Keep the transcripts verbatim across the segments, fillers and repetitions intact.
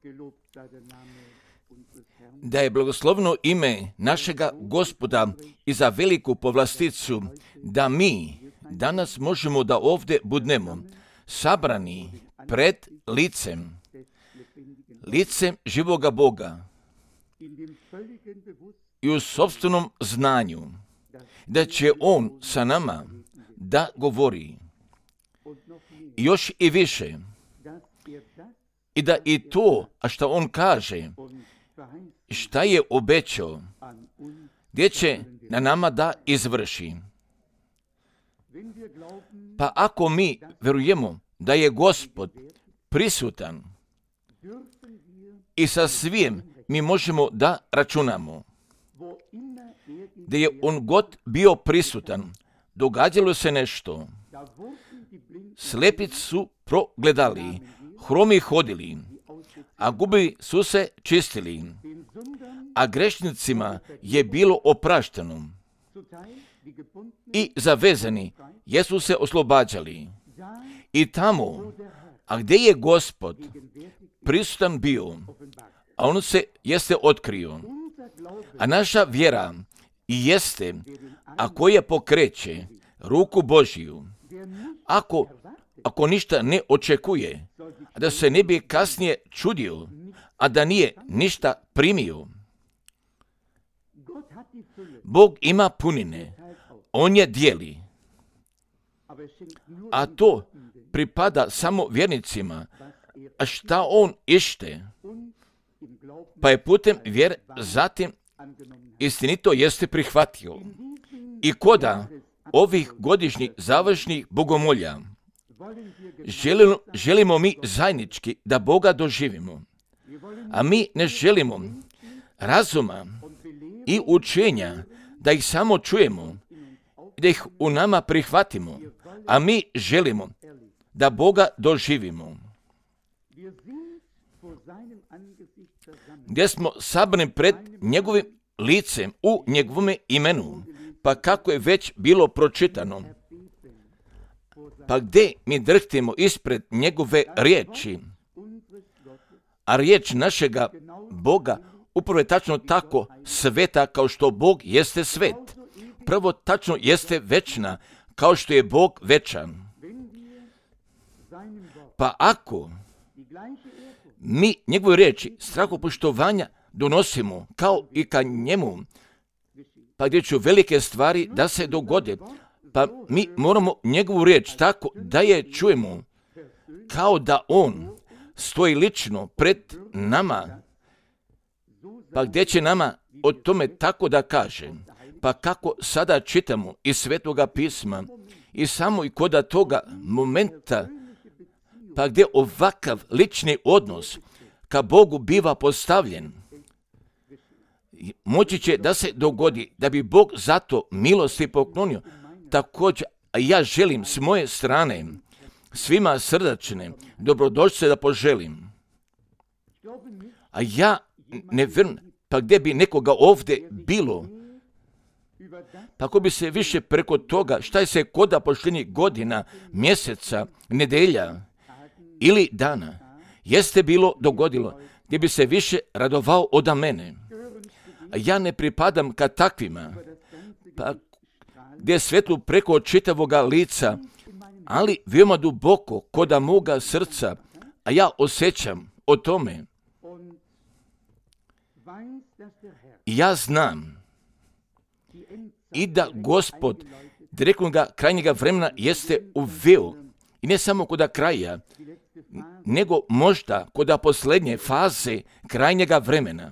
Da je blagoslovno ime našega Gospoda i za veliku povlasticu da mi danas možemo da ovdje budemo sabrani pred licem, licem živoga Boga i u sopstvenom znanju da će On sa nama da govori i još i više i da i to, a što On kaže, šta je obećao, gdje će na nama da izvrši. Pa ako mi verujemo da je Gospod prisutan i sa svim mi možemo da računamo, da je On god bio prisutan, događalo se nešto. Slepici su progledali, hromi hodili, a gubi su se čistili, a grešnicima je bilo oprašteno i zavezani jesu se oslobađali. I tamo, a gdje je Gospod prisutan bio, a On se jeste otkrio, a naša vjera i jeste, a koja pokreće ruku Božiju, ako, ako ništa ne očekuje, a da se ne bi kasnije čudio, a da nije ništa primio. Bog ima punine, On je dijeli, a to pripada samo vjernicima, a šta On ište, pa je putem vjere zatim istinito jeste prihvatio. I koda ovih godišnjih završnih bogomolja želimo, želimo mi zajednički da Boga doživimo, a mi ne želimo razuma i učenja da ih samo čujemo, da ih u nama prihvatimo, a mi želimo da Boga doživimo. Gdje smo sabrani pred njegovim licem u njegovome imenu, pa kako je već bilo pročitano, pa gdje mi drhtimo ispred njegove riječi, a riječ našega Boga upravo je tačno tako sveta kao što Bog jeste svet. Prvo tačno jeste večna kao što je Bog večan. Pa ako mi njegove riječi strahopoštovanja donosimo kao i ka njemu, pa gdje će velike stvari da se dogode, pa mi moramo njegovu riječ tako da je čujemo kao da on stoji lično pred nama, pa gdje će nama o tome tako da kaže. Pa kako sada čitamo iz Svetoga pisma i samo i koda toga momenta, pa gdje ovakav lični odnos ka Bogu biva postavljen, moći će da se dogodi da bi Bog zato milosti poklonio. Također, a ja želim s moje strane svima srdačne dobrodošlice da poželim. A ja ne vjerujem, pa gdje bi nekoga ovdje bilo, pa ako bi se više preko toga šta je se koda pošljenih godina, mjeseca, nedelja ili dana, jeste bilo dogodilo, gdje bi se više radovao od mene. A ja ne pripadam ka takvima, pa gdje je svetlo preko čitavoga lica, ali veoma duboko koda moga srca, a ja osjećam o tome. I ja znam i da Gospod direktnoga krajnjega vremena jeste uveo, i ne samo koda kraja, nego možda koda posljednje faze krajnjega vremena.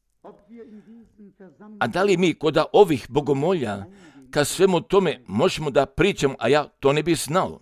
A da li mi koda ovih bogomolja ka svemu tome možemo da pričamo, a ja to ne bih znao?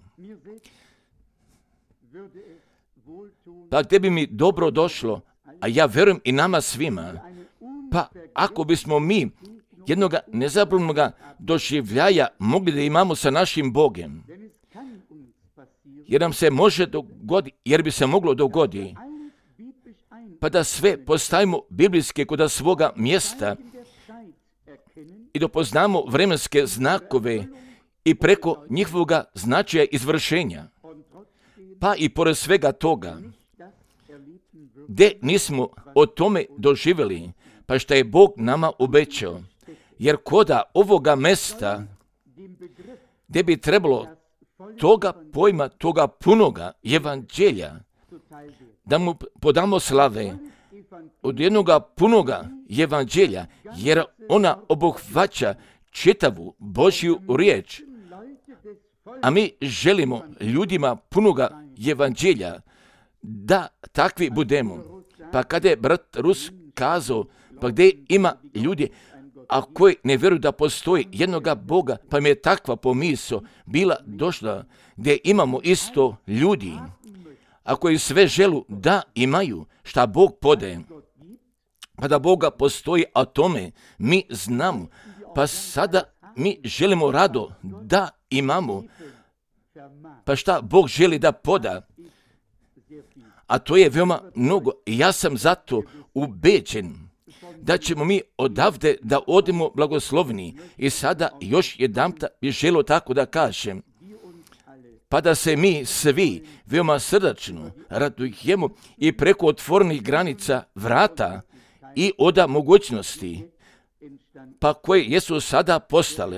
Pa gdje bi mi dobro došlo, a ja verujem i nama svima, pa ako bismo mi jednoga nezabranoga doživljaja mogli da imamo sa našim Bogem, jer nam se može dogoditi, jer bi se moglo dogoditi, pa da sve postavimo biblijske kod svoga mjesta i da poznamo vremenske znakove i preko njihovoga značaja izvršenja. Pa i pored svega toga, gdje nismo o tome doživjeli, pa što je Bog nama obećao. Jer koda ovoga mesta, gdje bi trebalo toga pojma, toga punoga evanđelja, da mu podamo slave od jednoga punoga evanđelja, jer ona obuhvaća čitavu Božju riječ. A mi želimo ljudima punoga evanđelja da takvi budemo. Pa kada je brat Rus kazao, pa gdje ima ljudi, a koji ne vjeruju da postoji jednoga Boga, pa mi je takva pomisao bila došla, gdje imamo isto ljudi, a koji sve želu da imaju šta Bog podaje, pa da Boga postoji, a tome mi znamo, pa sada mi želimo rado da imamo, pa šta Bog želi da poda, a to je veoma mnogo. Ja sam zato ubeđen da ćemo mi odavde da odemo blagoslovni. I sada još jedanput bih želio tako da kažem, pa da se mi svi veoma srdačno radujemo i preko otvorenih granica vrata i oda mogućnosti, pa koje jesu sada postale,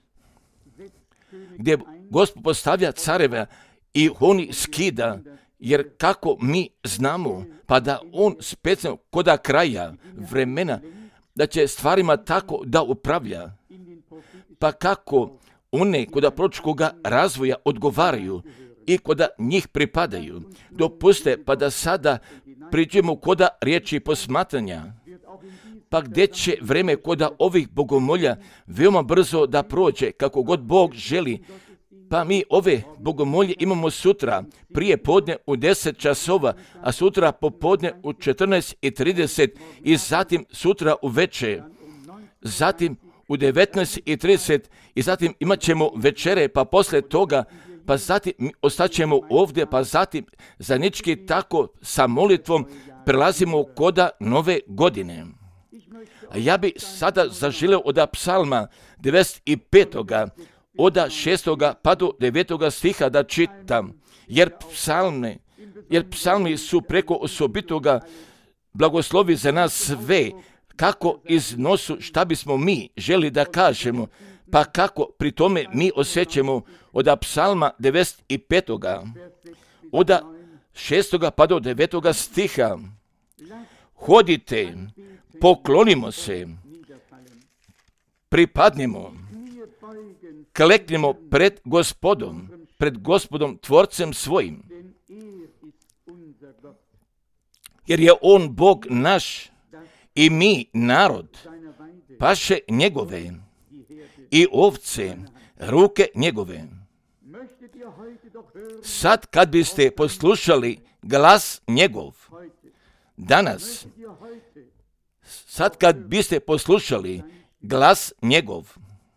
gdje Gospod postavlja careve i oni skida, jer kako mi znamo, pa da on specijalno koda kraja vremena, da će stvarima tako da upravlja, pa kako one koda proročkoga razvoja odgovaraju i koda njih pripadaju. Dopuste pa da sada priđemo koda riječi posmatranja, pa gdje će vreme koda ovih bogomolja veoma brzo da prođe, kako god Bog želi. Pa mi ove bogomolje imamo sutra prije podne u deset časova, a sutra popodne u četrnaest i trideset i zatim sutra u večer, zatim u devetnaest i trideset i zatim imat ćemo večere, pa posle toga, pa zatim ostaćemo ovdje, pa zatim zajednički tako sa molitvom prelazimo koda nove godine. A ja bi sada zaželio od psalma devedeset petoga od šestoga pa do devetoga stiha da čitam, jer psalme, jer psalmi su preko osobitoga blagoslovi za nas sve, kako iznosu šta bismo mi želi da kažemo, pa kako pri tome mi osjećamo od psalma devedeset petoga od šestoga pa do devetoga stiha. Hodite, poklonimo se, pripadnimo, kleknimo pred Gospodom, pred Gospodom Tvorcem svojim, jer je On Bog naš i mi narod, paše njegove i ovce, ruke njegove. Sad kad biste poslušali glas njegov, danas, sad kad biste poslušali glas njegov,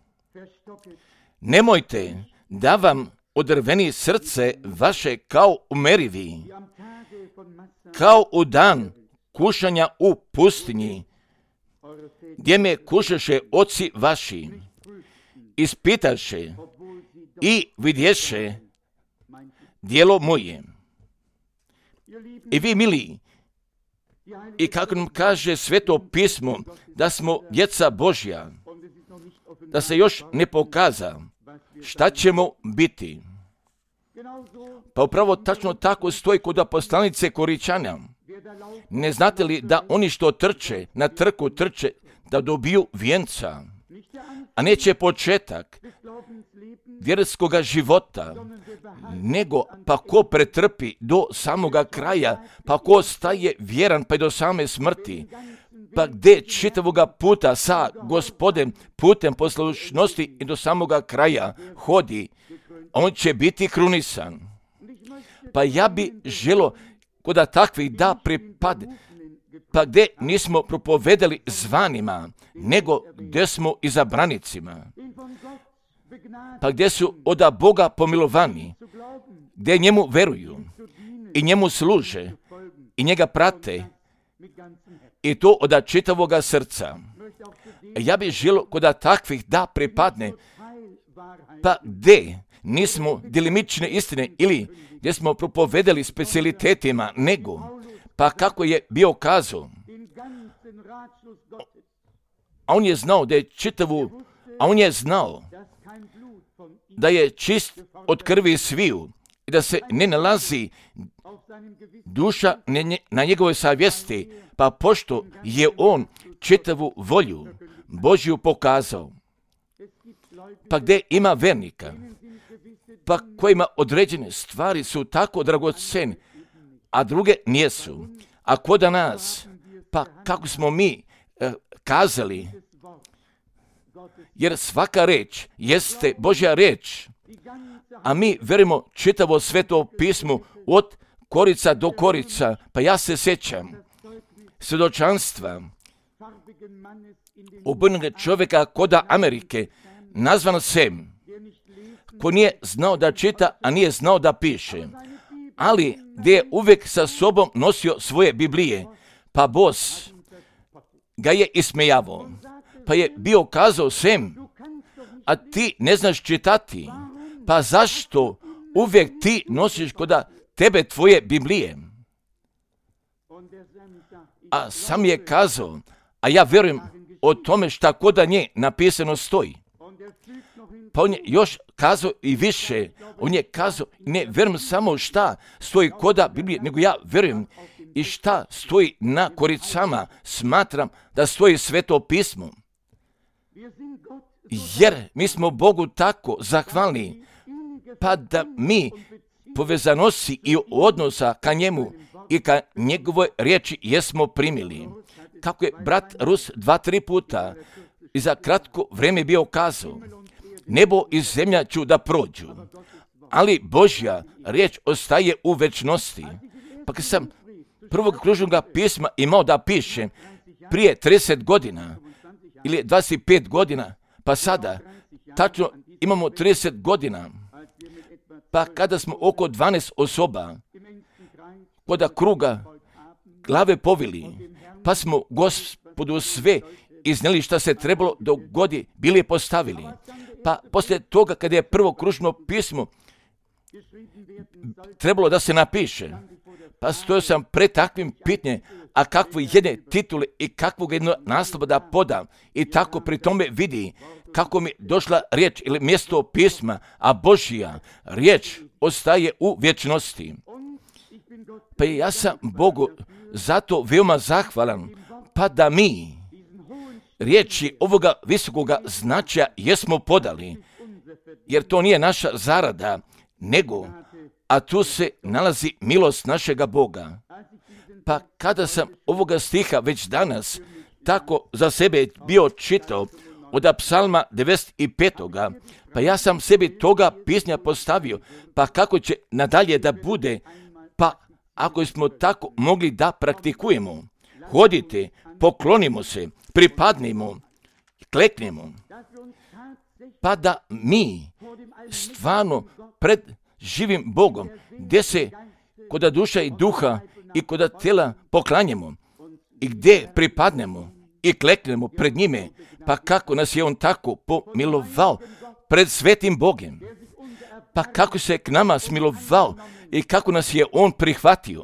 nemojte da vam odrveni srce vaše kao umerivi, kao u dan kušanja u pustinji, gdje me kušaše oci vaši, ispitaše i vidješe djelo moje. I vi, mili, i kako nam kaže Sveto pismo, da smo djeca Božja, da se još ne pokaza šta ćemo biti. Pa upravo tačno tako stoji kod poslanice Koričana. Ne znate li da oni što trče na trku trče da dobiju vijenca, a neće početak vjerskoga života, nego pa ko pretrpi do samoga kraja, pa ko staje vjeran pa i do same smrti, pa gdje čitavoga puta sa Gospodem putem poslušnosti i do samoga kraja hodi, on će biti krunisan. Pa ja bi želo kod takvih da pripade, pa gdje nismo propovedali zvanima, nego gdje smo izabranicima, pa gdje su od Boga pomilovani, gdje njemu veruju i njemu služe i njega prate, i to od čitavoga srca. Ja bih želio kod takvih da pripadne, pa gdje nismo delimične istine ili gdje smo propovedali specijalitetima, nego Pa kako je bio kazao? A on je znao da je čitavu, a on je znao da je čist od krvi sviju i da se ne nalazi duša na njegovoj savjesti, pa pošto je on čitavu volju Božju pokazao. Pa gdje ima vernika, pa kojima određene stvari su tako dragocene, a druge nijesu. A kod nas, pa kako smo mi eh, kazali, jer svaka reč jeste Božja reč, a mi verimo čitavo Sveto pismo od korica do korica. Pa ja se sjećam svjedočanstva obrnutoga čovjeka koda Amerike, nazvan Sem, ko nije znao da čita, a nije znao da piše, ali gdje je uvijek sa sobom nosio svoje Biblije, pa bos ga je ismejavao, pa je bio kazao Sem, a ti ne znaš čitati, pa zašto uvijek ti nosiš koda tebe tvoje Biblije? A sam je kazao, a ja vjerujem o tome šta koda nje napisano stoji. Pa on je još kazao i više, on je kazao, ne vjerujem samo šta stoji koda Biblije, nego ja vjerujem i šta stoji na koricama, smatram da stoji Sveto pismo. Jer mi smo Bogu tako zahvalni, pa da mi povezanosti i odnosa ka njemu i ka njegovoj riječi jesmo primili. Kako je brat Rus dva, tri puta i za kratko vrijeme bio kazao, nebo i zemlja ću da prođu, ali Božja riječ ostaje u večnosti. Pa kad sam prvog kružnog pisma imao da pišem prije trideset godina ili dvadeset pet godina, pa sada tačno imamo trideset godina, pa kada smo oko dvanaest osoba koda kruga glave povili, pa smo Gospodu sve iznijeli šta se trebalo dogodi, bili postavili. Pa poslije toga kada je prvo kružno pismo trebalo da se napiše, pa stojao sam pred takvim pitanjem, a kakvu jedne titule i kakvog jednog naslova da podam, i tako pri tome vidi kako mi došla riječ ili mjesto pisma, a Božja riječ ostaje u vječnosti. Pa ja sam Bogu zato veoma zahvalan, pa da mi riječi ovoga visokoga značaja jesmo podali, jer to nije naša zarada, nego, a tu se nalazi milost našega Boga. Pa kada sam ovoga stiha već danas tako za sebe bio čitao od psalma devedeset pet. Pa ja sam sebi toga pisnja postavio, pa kako će nadalje da bude, pa ako smo tako mogli da praktikujemo, hodite, poklonimo se, pripadnimo, kleknemo, pa da mi stvarno pred živim Bogom, gdje se koda duša i duha i koda tela poklanjamo i gdje pripadnemo i kleknemo pred njime, pa kako nas je on tako pomilovao pred svetim Bogem, pa kako se k nama smilovao i kako nas je on prihvatio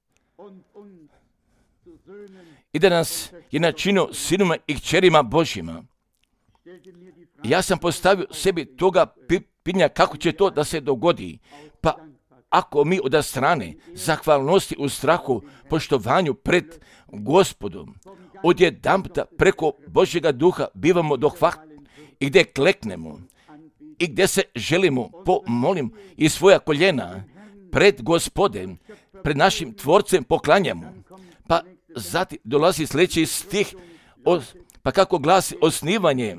i da nas je načinio sinima i kćerima Božjima. Ja sam postavio sebi toga pitanja kako će to da se dogodi, pa ako mi od strane zahvalnosti u strahu, poštovanju pred Gospodom, odjedanputa preko Božjega duha bivamo dohvatni i gdje kleknemo i gdje se želimo pomolim i svoja koljena pred Gospodem, pred našim Tvorcem poklanjamo. Pa zatim dolazi sljedeći stih, pa kako glasi osnivanje,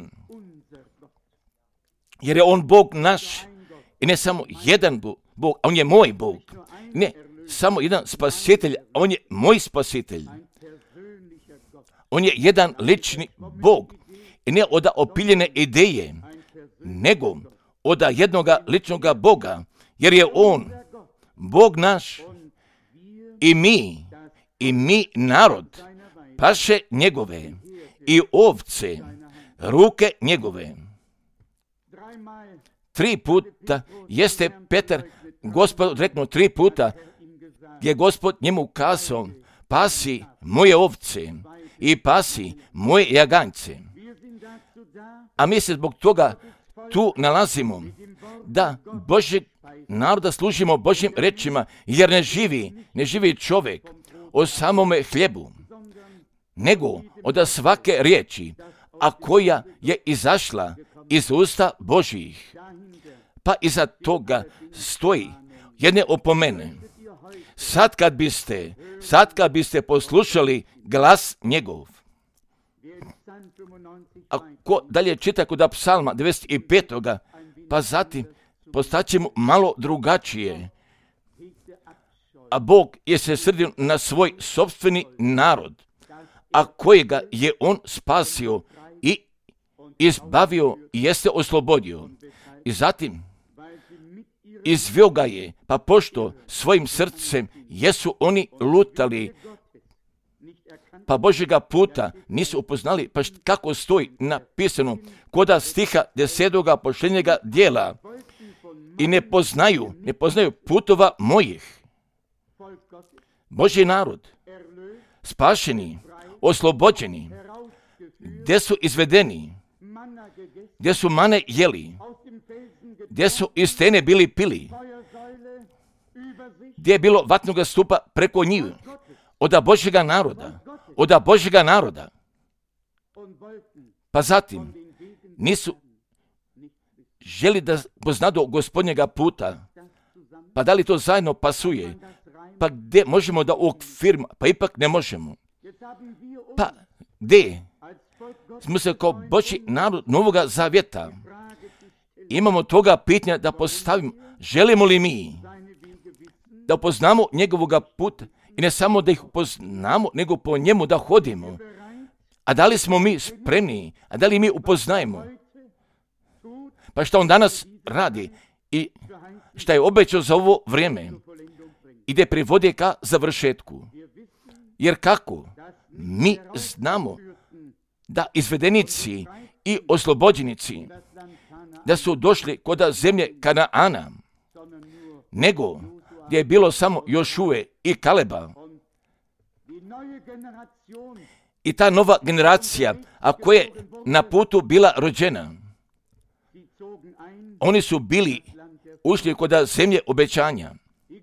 jer je on Bog naš i ne samo jedan Bog, a on je moj Bog. Ne samo jedan spasitelj, a on je moj spasitelj. On je jedan lični Bog i ne od opiljene ideje, nego od jednoga ličnoga Boga, jer je on Bog naš i mi, i mi narod, paše njegove i ovce, ruke njegove. Tri puta jeste Petar, Gospod reknuo tri puta, gdje Gospod njemu kazao, pasi moje ovce i pasi moje jaganjce. A mi se zbog toga tu nalazimo, da Božjeg naroda služimo Božjim rečima, jer ne živi, ne živi čovjek o samome hljebu, nego od svake riječi, a koja je izašla iz usta Božjih. Pa iza toga stoji jedne opomene. Sad kad biste, sad kad biste poslušali glas njegov. Ako dalje čita kod psalma devedeset pet. Pa zatim postaćemo malo drugačije. A Bog je se srdio na svoj sopstveni narod, a kojega je on spasio i izbavio i jeste oslobodio. I zatim izveo ga je, pa pošto svojim srcem jesu oni lutali, pa Božjega puta nisu upoznali, pa št, kako stoji napisano koda stiha desetoga posljednjega dijela, i ne poznaju, ne poznaju putova mojih. Božji narod, spašeni, oslobođeni, gdje su izvedeni, gdje su mane jeli, gdje su iz stene bili pili, gdje je bilo vatnoga stupa preko njih, oda Božjega naroda, oda Božjega naroda. Pa zatim nisu želi da poznadu Gospodnjega puta, pa da li to zajedno pasuje, pa gdje možemo da okvirimo, pa ipak ne možemo. Pa gdje smo se kao Božji narod Novoga Zavjeta, imamo toga pitanja da postavimo, želimo li mi da upoznamo njegovoga puta, i ne samo da ih upoznamo, nego po njemu da hodimo. A da li smo mi spremni, a da li mi upoznajemo? Pa što on danas radi i što je obećao za ovo vrijeme, ide privodi ka završetku. Jer kako? Mi znamo da izvedenici i oslobođenici da su došli kod zemlje Kanaana, nego gdje je bilo samo Jošue i Kaleba. I ta nova generacija, a koja je na putu bila rođena, oni su bili ušli kod zemlje obećanja.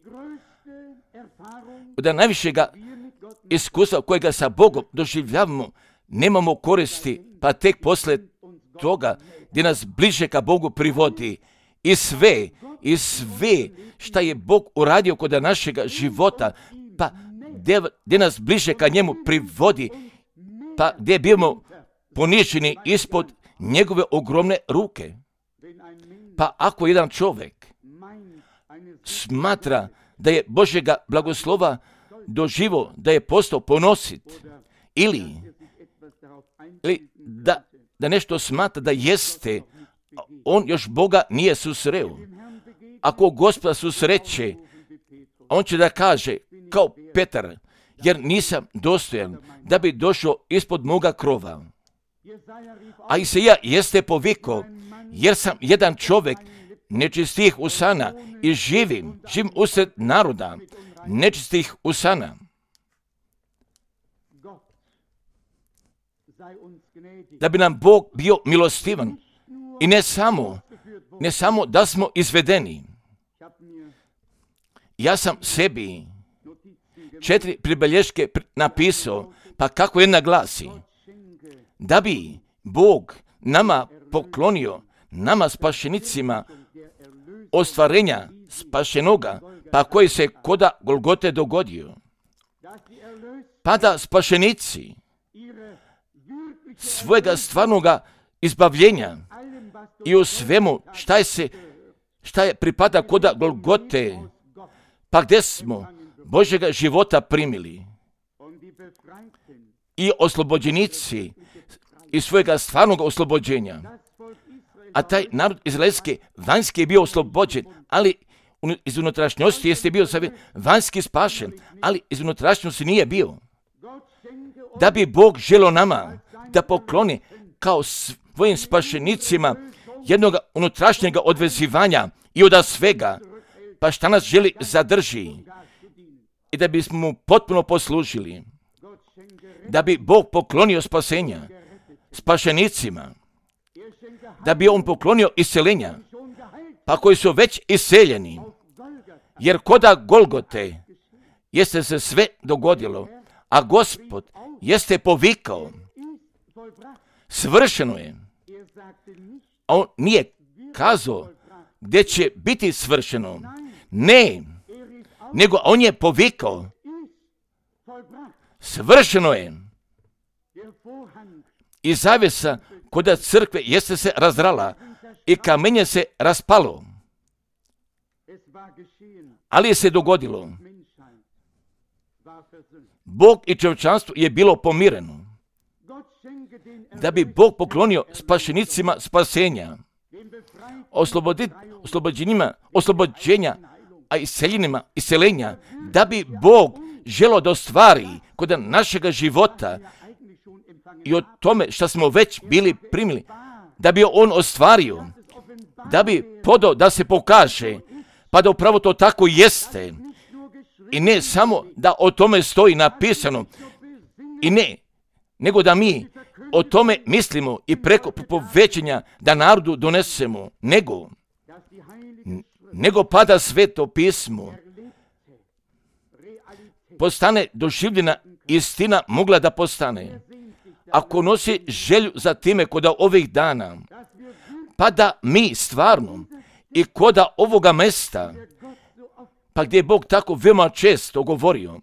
Od najvišega iskustva kojega sa Bogom doživljavamo, nemamo koristi, pa tek posle toga gdje nas bliže ka Bogu privodi. I sve, i sve šta je Bog uradio kod našega života, pa gdje, gdje nas bliže ka njemu privodi, pa gdje bivamo poniženi ispod njegove ogromne ruke. Pa ako jedan čovjek smatra da je Božjega blagoslova doživo, da je postao ponosit, ili, ili da, da nešto smatra da jeste, on još Boga nije susreo. Ako Gospoda susreće, on će da kaže, kao Petar, jer nisam dostojan da bi došao ispod moga krova. A Isaija jeste poviko, jer sam jedan čovjek nečistih usana i živim, živim usred naroda nečistih usana. Da bi nam Bog bio milostivan i ne samo, ne samo da smo izvedeni. Ja sam sebi četiri pribelješke napisao, pa kako jedna glasi, da bi Bog nama poklonio, nama spašenicima, ostvarenja spašenoga, pa koji se koda Golgote dogodio. Pa da spašenici svojega stvarnoga izbavljenja i u svemu šta je se, šta je pripada koda Golgote, pa gdje smo Božjega života primili. I oslobođenici iz svojega stvarnog oslobođenja. A taj narod izraelski vanjski je bio oslobođen, ali iz unutrašnjosti jeste bio vanjski spašen, ali iz unutrašnjosti nije bio. Da bi Bog želio nama da pokloni kao svojim spašenicima jednog unutrašnjega odvezivanja i od svega, pa šta nas želi zadrži i da bismo mu potpuno poslužili, da bi Bog poklonio spasenja spašenicima, da bi on poklonio isceljenja, pa koji su već iseljeni, jer koda Golgote jeste se sve dogodilo, a Gospod jeste povikao, svršeno je. A on nije kazao gdje će biti svršeno, ne, nego on je povikao, svršeno je. I zavjesa koda crkve jeste se razrala i kamenje se raspalo. Ali je se dogodilo. Bog i čovječanstvo je bilo pomireno. Da bi Bog poklonio spašenicima spasenja, oslobođenjima, oslobođenja, a iseljenima iselenja, da bi Bog želio da ostvari kod našega života i o tome što smo već bili primili, da bi on ostvario, da bi podao da se pokaže, pa da upravo to tako jeste. I ne samo da o tome stoji napisano, i ne, nego da mi o tome mislimo i preko povećanja da narodu donesemo, nego, nego pada sveto pismo, postane doživljena istina mogla da postane. Ako nosi želju za time koda ovih dana, pa da mi stvarno i koda ovoga mesta, pa gdje je Bog tako veoma često govorio,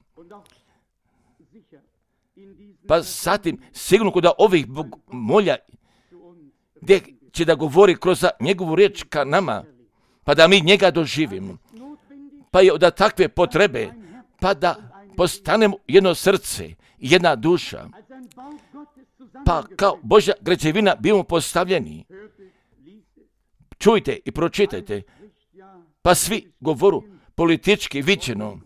pa zatim sigurno koda ovih Bog molja, gdje će da govori kroz njegovu riječ ka nama, pa da mi njega doživimo, pa je od takve potrebe, pa da postanemo jedno srce, jedna duša, pa kao Božja građevina bimo postavljeni. Čujte i pročitajte, pa svi govoru politički viđeno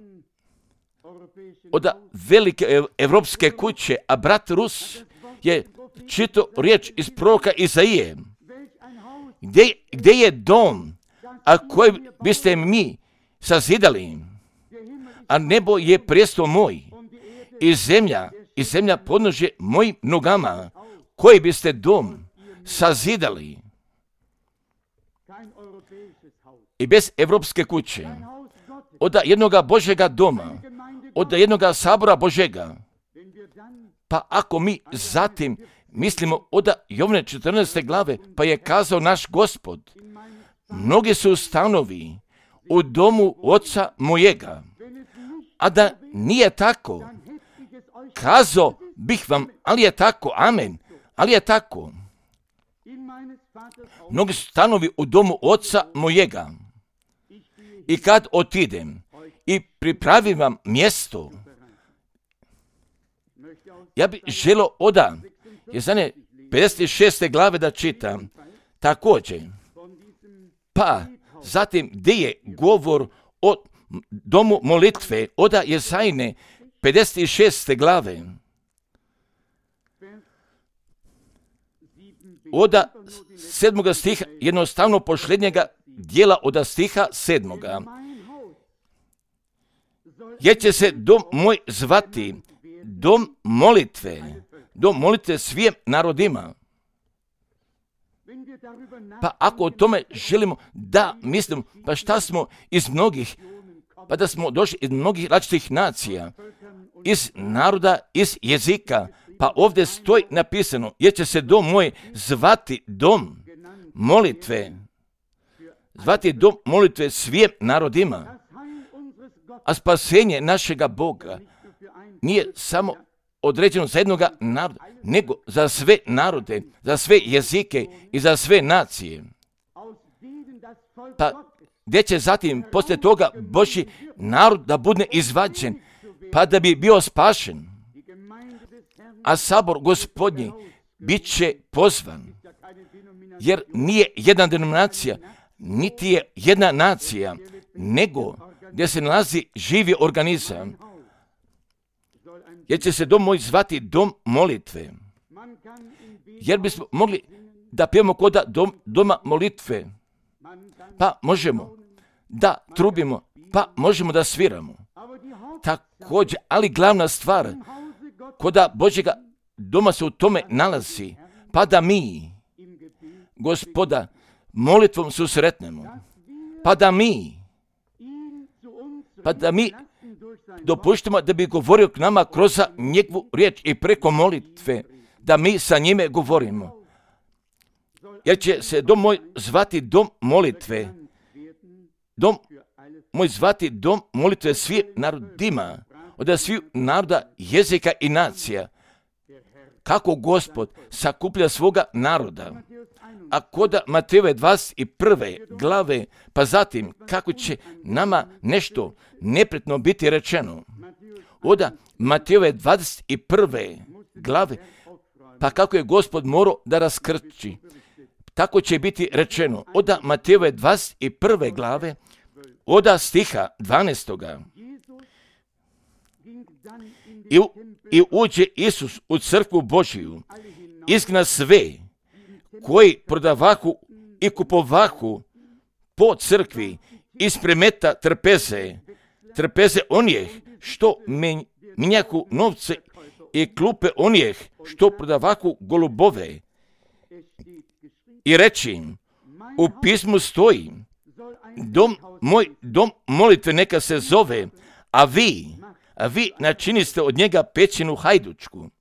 od velike evropske kuće, a brat Rus je čitao riječ iz proroka Izaije, gdje, gdje je dom, a koji biste mi sazidali, a nebo je prijestol moj i zemlja, i zemlja podnožje mojim nogama, koji biste dom sazidali. I bez evropske kuće, od jednoga Božjega doma, od jednoga sabora Božjega, pa ako mi zatim mislimo od Jovne četrnaeste glave, pa je kazao naš Gospod, mnogi su stanovi u domu oca mojega, a da nije tako, kazao bih vam, ali je tako, amen, ali je tako. Mnogi su stanovi u domu oca mojega. I kad otidem i pripravim vam mjesto, ja bih želio oda, Jezanje pedeset šeste glave da čitam, također. Pa zatim gdje je govor o domu molitve, oda Jezajne pedeset šeste glave, oda sedmoga stiha, jednostavno posljednjega dijela od stiha sedmoga. Jer će se dom moj zvati dom molitve, dom molitve svim narodima. Pa ako o tome želimo da mislimo, pa šta smo iz mnogih, pa da smo došli iz mnogih različitih nacija, iz naroda, iz jezika, pa ovdje stoji napisano, jer će se dom moj zvati dom molitve, zvati dom molitve svim narodima. A spasenje našega Boga nije samo određeno za jednoga naroda, nego za sve narode, za sve jezike i za sve nacije. Pa gdje će zatim poslije toga Božji narod da bude izvađen, pa da bi bio spašen. A sabor Gospodnji bit će pozvan, jer nije jedna denominacija, niti je jedna nacija, nego gdje se nalazi živi organizam, jer će se dom moj zvati dom molitve. Jer bismo mogli da pijemo koda dom, doma molitve, pa možemo da trubimo, pa možemo da sviramo. također, ali glavna stvar, koda Božjega doma se u tome nalazi, pa da mi, Gospoda, molitvom susretnemo, pa da mi, pa da mi dopuštimo da bi govorio k nama kroz njegovu riječ i preko molitve, da mi sa njime govorimo. Jer će se dom moj zvati dom molitve, dom moj zvati dom molitve svih narodima, od svih naroda, jezika i nacija. Kako Gospod sakuplja svoga naroda, a koda Matejove dvadeset prve glave, pa zatim kako će nama nešto nepretno biti rečeno. Oda Matejove dvadeset prve glave, pa kako je Gospod morao da raskrči, tako će biti rečeno. Oda Matejove dvadeset prve glave, oda stiha dvanaestoga. I, I uđe Isus u crkvu Božiju, izgna sve koji prodavahu i kupovahu po crkvi, ispremeta trpeze, trpeze onih što minjaku novce i klupe onih što prodavahu golubove. I reći im, u pismu stoji, dom, moj dom molitve neka se zove, a vi, a vi načiniste od njega pećinu hajdučku.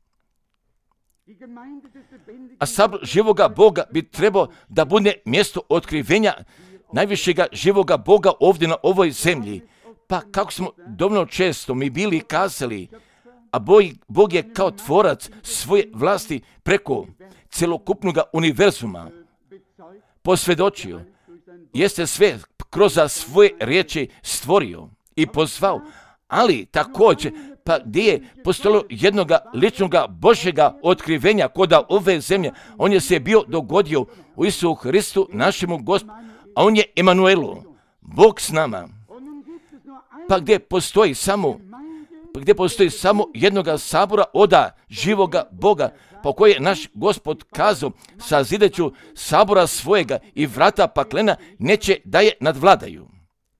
A sabor živoga Boga bi trebao da bude mjesto otkrivenja najvišega živoga Boga ovdje na ovoj zemlji. Pa kako smo dovoljno često mi bili kazali, a Bog je kao tvorac svoje vlasti preko celokupnog univerzuma posvjedočio, jeste sve kroz svoje riječi stvorio i pozvao, ali također, pa gdje je postojalo jednoga ličnoga Božjega otkrivenja koda ove zemlje, on je se bio dogodio u Isusu Hristu, našemu Gospodu, a on je Emanuelu, Bog s nama. Pa gdje postoji samo, pa gdje postoji samo jednoga sabora oda živoga Boga, po koje je naš Gospod kazao, sazideću sabora svojega i vrata paklena neće da je nadvladaju.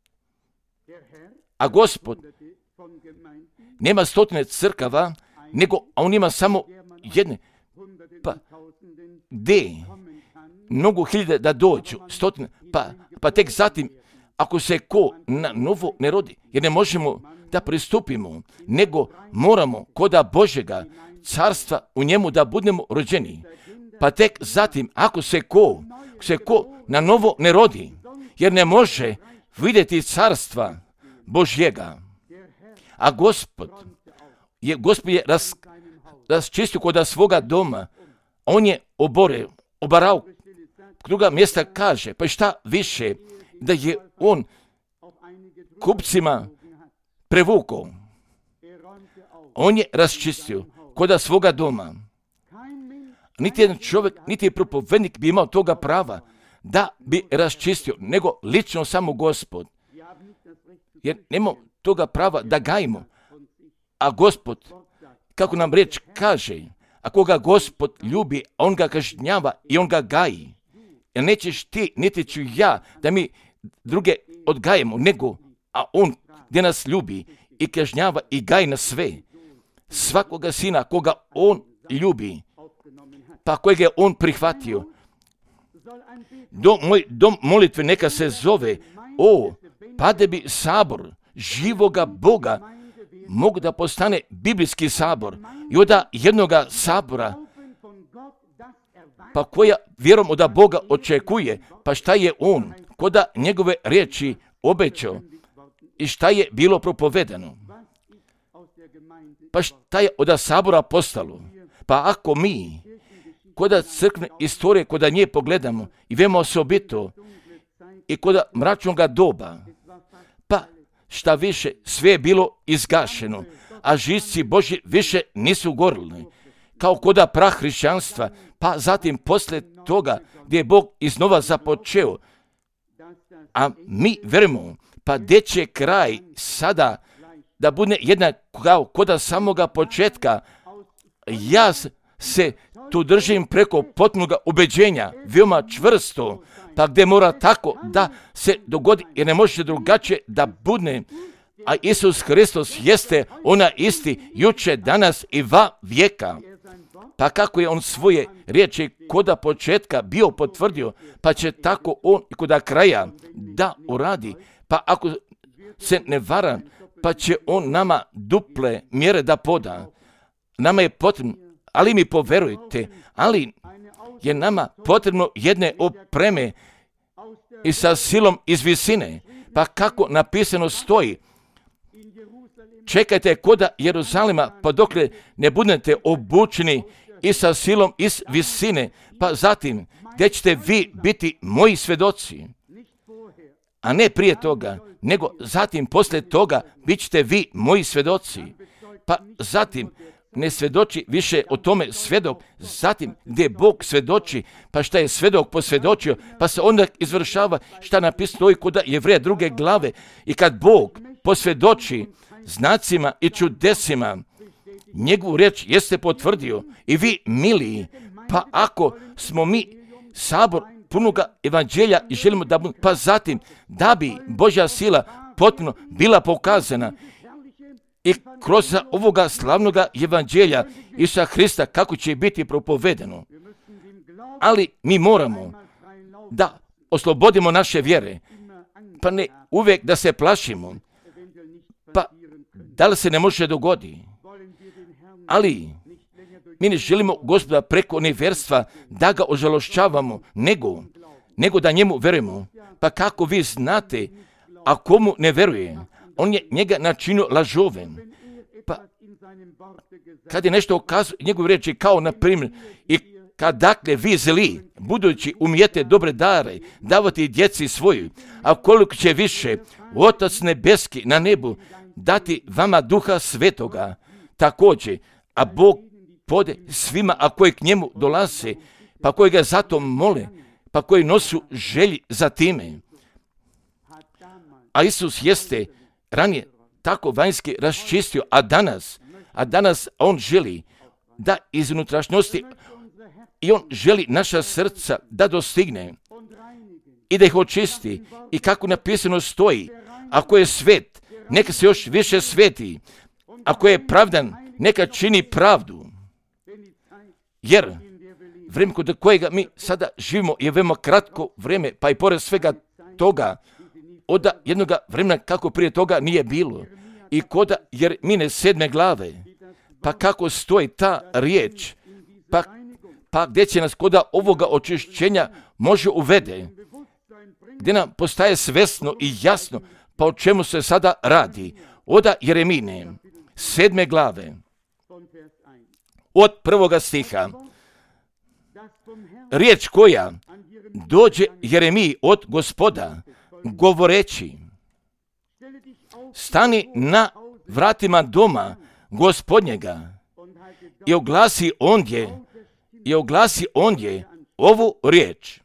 A Gospod nema stotine crkava, nego a on ima samo jedne. Pa gdje mnogo hiljade da dođu, stotine, pa, pa tek zatim, ako se ko na novo ne rodi, jer ne možemo da pristupimo, nego moramo koda Božjega carstva u njemu da budemo rođeni. Pa tek zatim, ako se ko, se ko na novo ne rodi, jer ne može vidjeti carstva Božjega. A Gospod je, Gospod je ras, rasčistio koda svoga doma, on je obore, obarao, druga mjesta kaže, pa šta više, da je on kupcima prevukao. On je rasčistio koda svoga doma. Niti jedan čovjek, niti propovednik bi imao toga prava da bi rasčistio, nego lično samo Gospod. Jer nemamo toga prava da gajimo. A Gospod, kako nam riječ kaže, ako ga Gospod ljubi, on ga kažnjava i on ga gaji. Jer nećeš ti, niti ću ja, da mi druge odgajemo, nego, a on gdje nas ljubi i kažnjava i gaji na sve. Svakoga sina koga on ljubi, pa kojeg je on prihvatio. Dom, moj dom molitve neka se zove, o, pa da bi sabor živoga Boga mogu da postane biblijski sabor i od jednoga sabora, pa koja vjerom od Boga očekuje, pa šta je on koda njegove riječi obećao i šta je bilo propovedano. Pa šta je od sabora postalo? Pa ako mi koda crkvene istorije, koda nje pogledamo i vemo osobito i koda mračnoga doba, pa šta više, sve je bilo izgašeno, a žisci Božji više nisu gorili, kao koda prah hrišćanstva, pa zatim poslije toga gdje je Bog iznova započeo, a mi verujemo, pa gdje će kraj sada da bude jednak kao koda samoga početka. Ja se tu držim preko potpunog ubeđenja, veoma čvrsto, pa gdje mora tako da se dogodi, jer ne može drugačije da bude, A Isus Hristos jeste ona isti juče, danas i va vijeka. Pa kako je on svoje riječi koda početka bio potvrdio, pa će tako on i koda kraja da uradi. Pa ako se ne varam, pa će on nama duple mjere da poda. Nama je potrebno, ali mi poverujte, ali je nama potrebno jedne opreme i sa silom iz visine. Pa kako napisano stoji, čekajte koda Jeruzalema, pa dokle ne budete obučeni i sa silom iz visine, pa zatim gdje ćete vi biti moji svjedoci, a ne prije toga, nego zatim poslije toga bit ćete vi moji svjedoci. Pa zatim ne svjedoči više o tome svjedok, zatim gdje Bog svjedoči, pa šta je svjedok posvjedočio, pa se onda izvršava šta napisano kod Jevreja druge glave. I kad Bog posvjedoči znacima i čudesima, njegovu riječ jeste potvrdio. I vi, miliji, pa ako smo mi sabor punoga evanđelja i želimo da, pa zatim da bi Božja sila potpuno bila pokazana i kroz ovoga slavnoga evanđelja Isusa Hrista kako će biti propovedeno. Ali mi moramo da oslobodimo naše vjere, pa ne uvijek da se plašimo, pa da li se ne može dogoditi. Ali mi ne želimo Gospoda preko nevjerstva da ga ožalošćavamo, nego, nego da njemu verujemo. Pa kako vi znate, a komu ne veruje, on je njega načinio lažovem. Pa kad je nešto ukazao njegove riječi, kao na primjer, i kad dakle vi zli, budući umijete dobre dare, davati djeci svoju, a koliko će više Otac nebeski na nebu dati vama Duha Svetoga, također, a Bog pode svima, a koji k njemu dolaze, pa koji ga zato mole, pa koji nosu želji za time. A Isus jeste ranije tako vanjski raščistio, a danas, a danas on želi da iz unutrašnjosti i on želi naša srca da dostigne i da ih očisti. I kako napisano stoji, ako je svet, neka se još više sveti, ako je pravdan, neka čini pravdu. Jer vrijeme kod kojega mi sada živimo je veoma kratko vrijeme, pa i pored svega toga, od jednoga vremena kako prije toga nije bilo. I koda Jeremine sedme glave, pa kako stoji ta riječ, pa, pa gdje će nas koda ovoga očišćenja može uvede, gdje nam postaje svesno i jasno, pa o čemu se sada radi. Od Jeremine sedme glave, od prvoga stiha, riječ koja dođe Jeremiji od Gospoda, govoreći, stani na vratima doma Gospodnjega i oglasi ondje, i oglasi ondje ovu riječ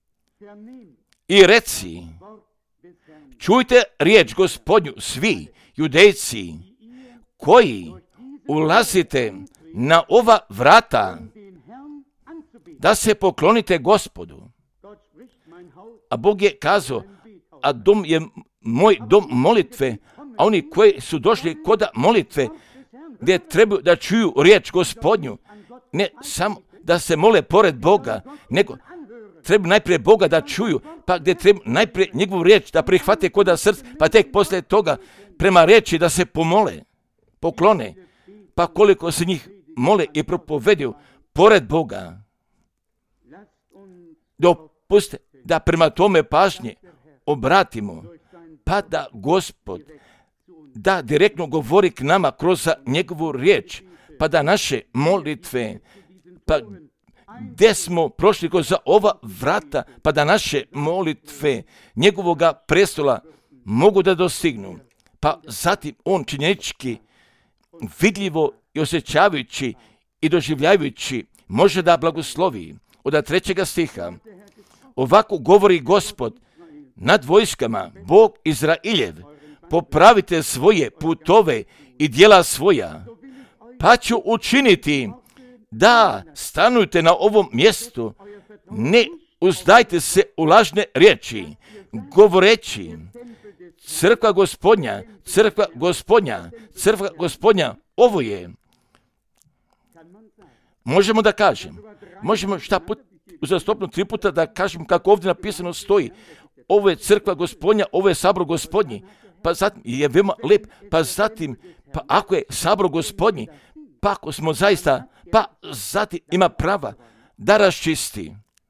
i reci, čujte riječ Gospodnju svi Judejci koji ulazite na ova vrata, da se poklonite Gospodu. A Bog je kazao, a dom je moj dom molitve, a oni koji su došli koda molitve, gdje trebaju da čuju riječ Gospodnju, ne samo da se mole pored Boga, nego treba najprije Boga da čuju, pa gdje treba najprije njegovu riječ da prihvate koda srce, pa tek poslije toga prema riječi da se pomole, poklone, pa koliko se njih mole i propoveduju pored Boga. Dopuste da prema tome pažnje obratimo, pa da Gospod da direktno govori k nama kroz njegovu riječ, pa da naše molitve, pa gdje smo prošli kroz ova vrata, pa da naše molitve njegovoga prestola mogu da dostignu. Pa zatim on činjenički, vidljivo i osjećavajući i doživljavajući može da blagoslovi. Od trećega stiha, ovako govori Gospod nad vojskama, Bog Izrailjev, popravite svoje putove i djela svoja, pa ću učiniti da stanujte na ovom mjestu, ne uzdajte se u lažne riječi, govoreći, crkva Gospodnja, crkva Gospodnja, crkva Gospodnja, ovo je. Možemo da kažem, možemo šta put, uzastopno tri puta da kažem kako ovdje napisano stoji. Ovo je crkva Gospodnja, ovo je sabor Gospodnji. Pa zatim je veoma lep, pa zatim, pa ako je sabor Gospodnji, pa ako smo zaista, pa zatim ima prava da raščisti.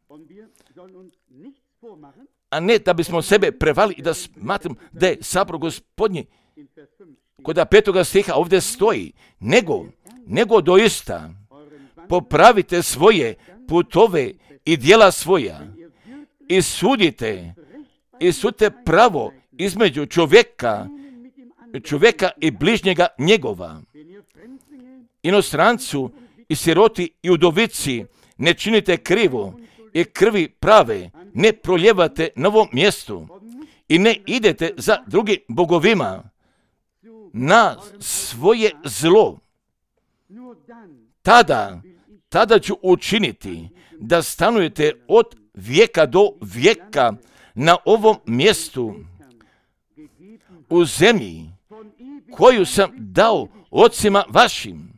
A ne da bismo sebe prevali i da smatram da je sabor Gospodnji, kod petoga stiha ovdje stoji, nego, nego doista popravite svoje putove i djela svoja i sudite, i sudite pravo između čovjeka, čovjeka i bližnjega njegova. Inostrancu i siroti i udovici ne činite krivo i krvi prave ne proljevate na ovom mjestu i ne idete za drugim bogovima na svoje zlo. Tada, tada ću učiniti da stanujete od vijeka do vijeka na ovom mjestu u zemlji koju sam dao ocima vašim.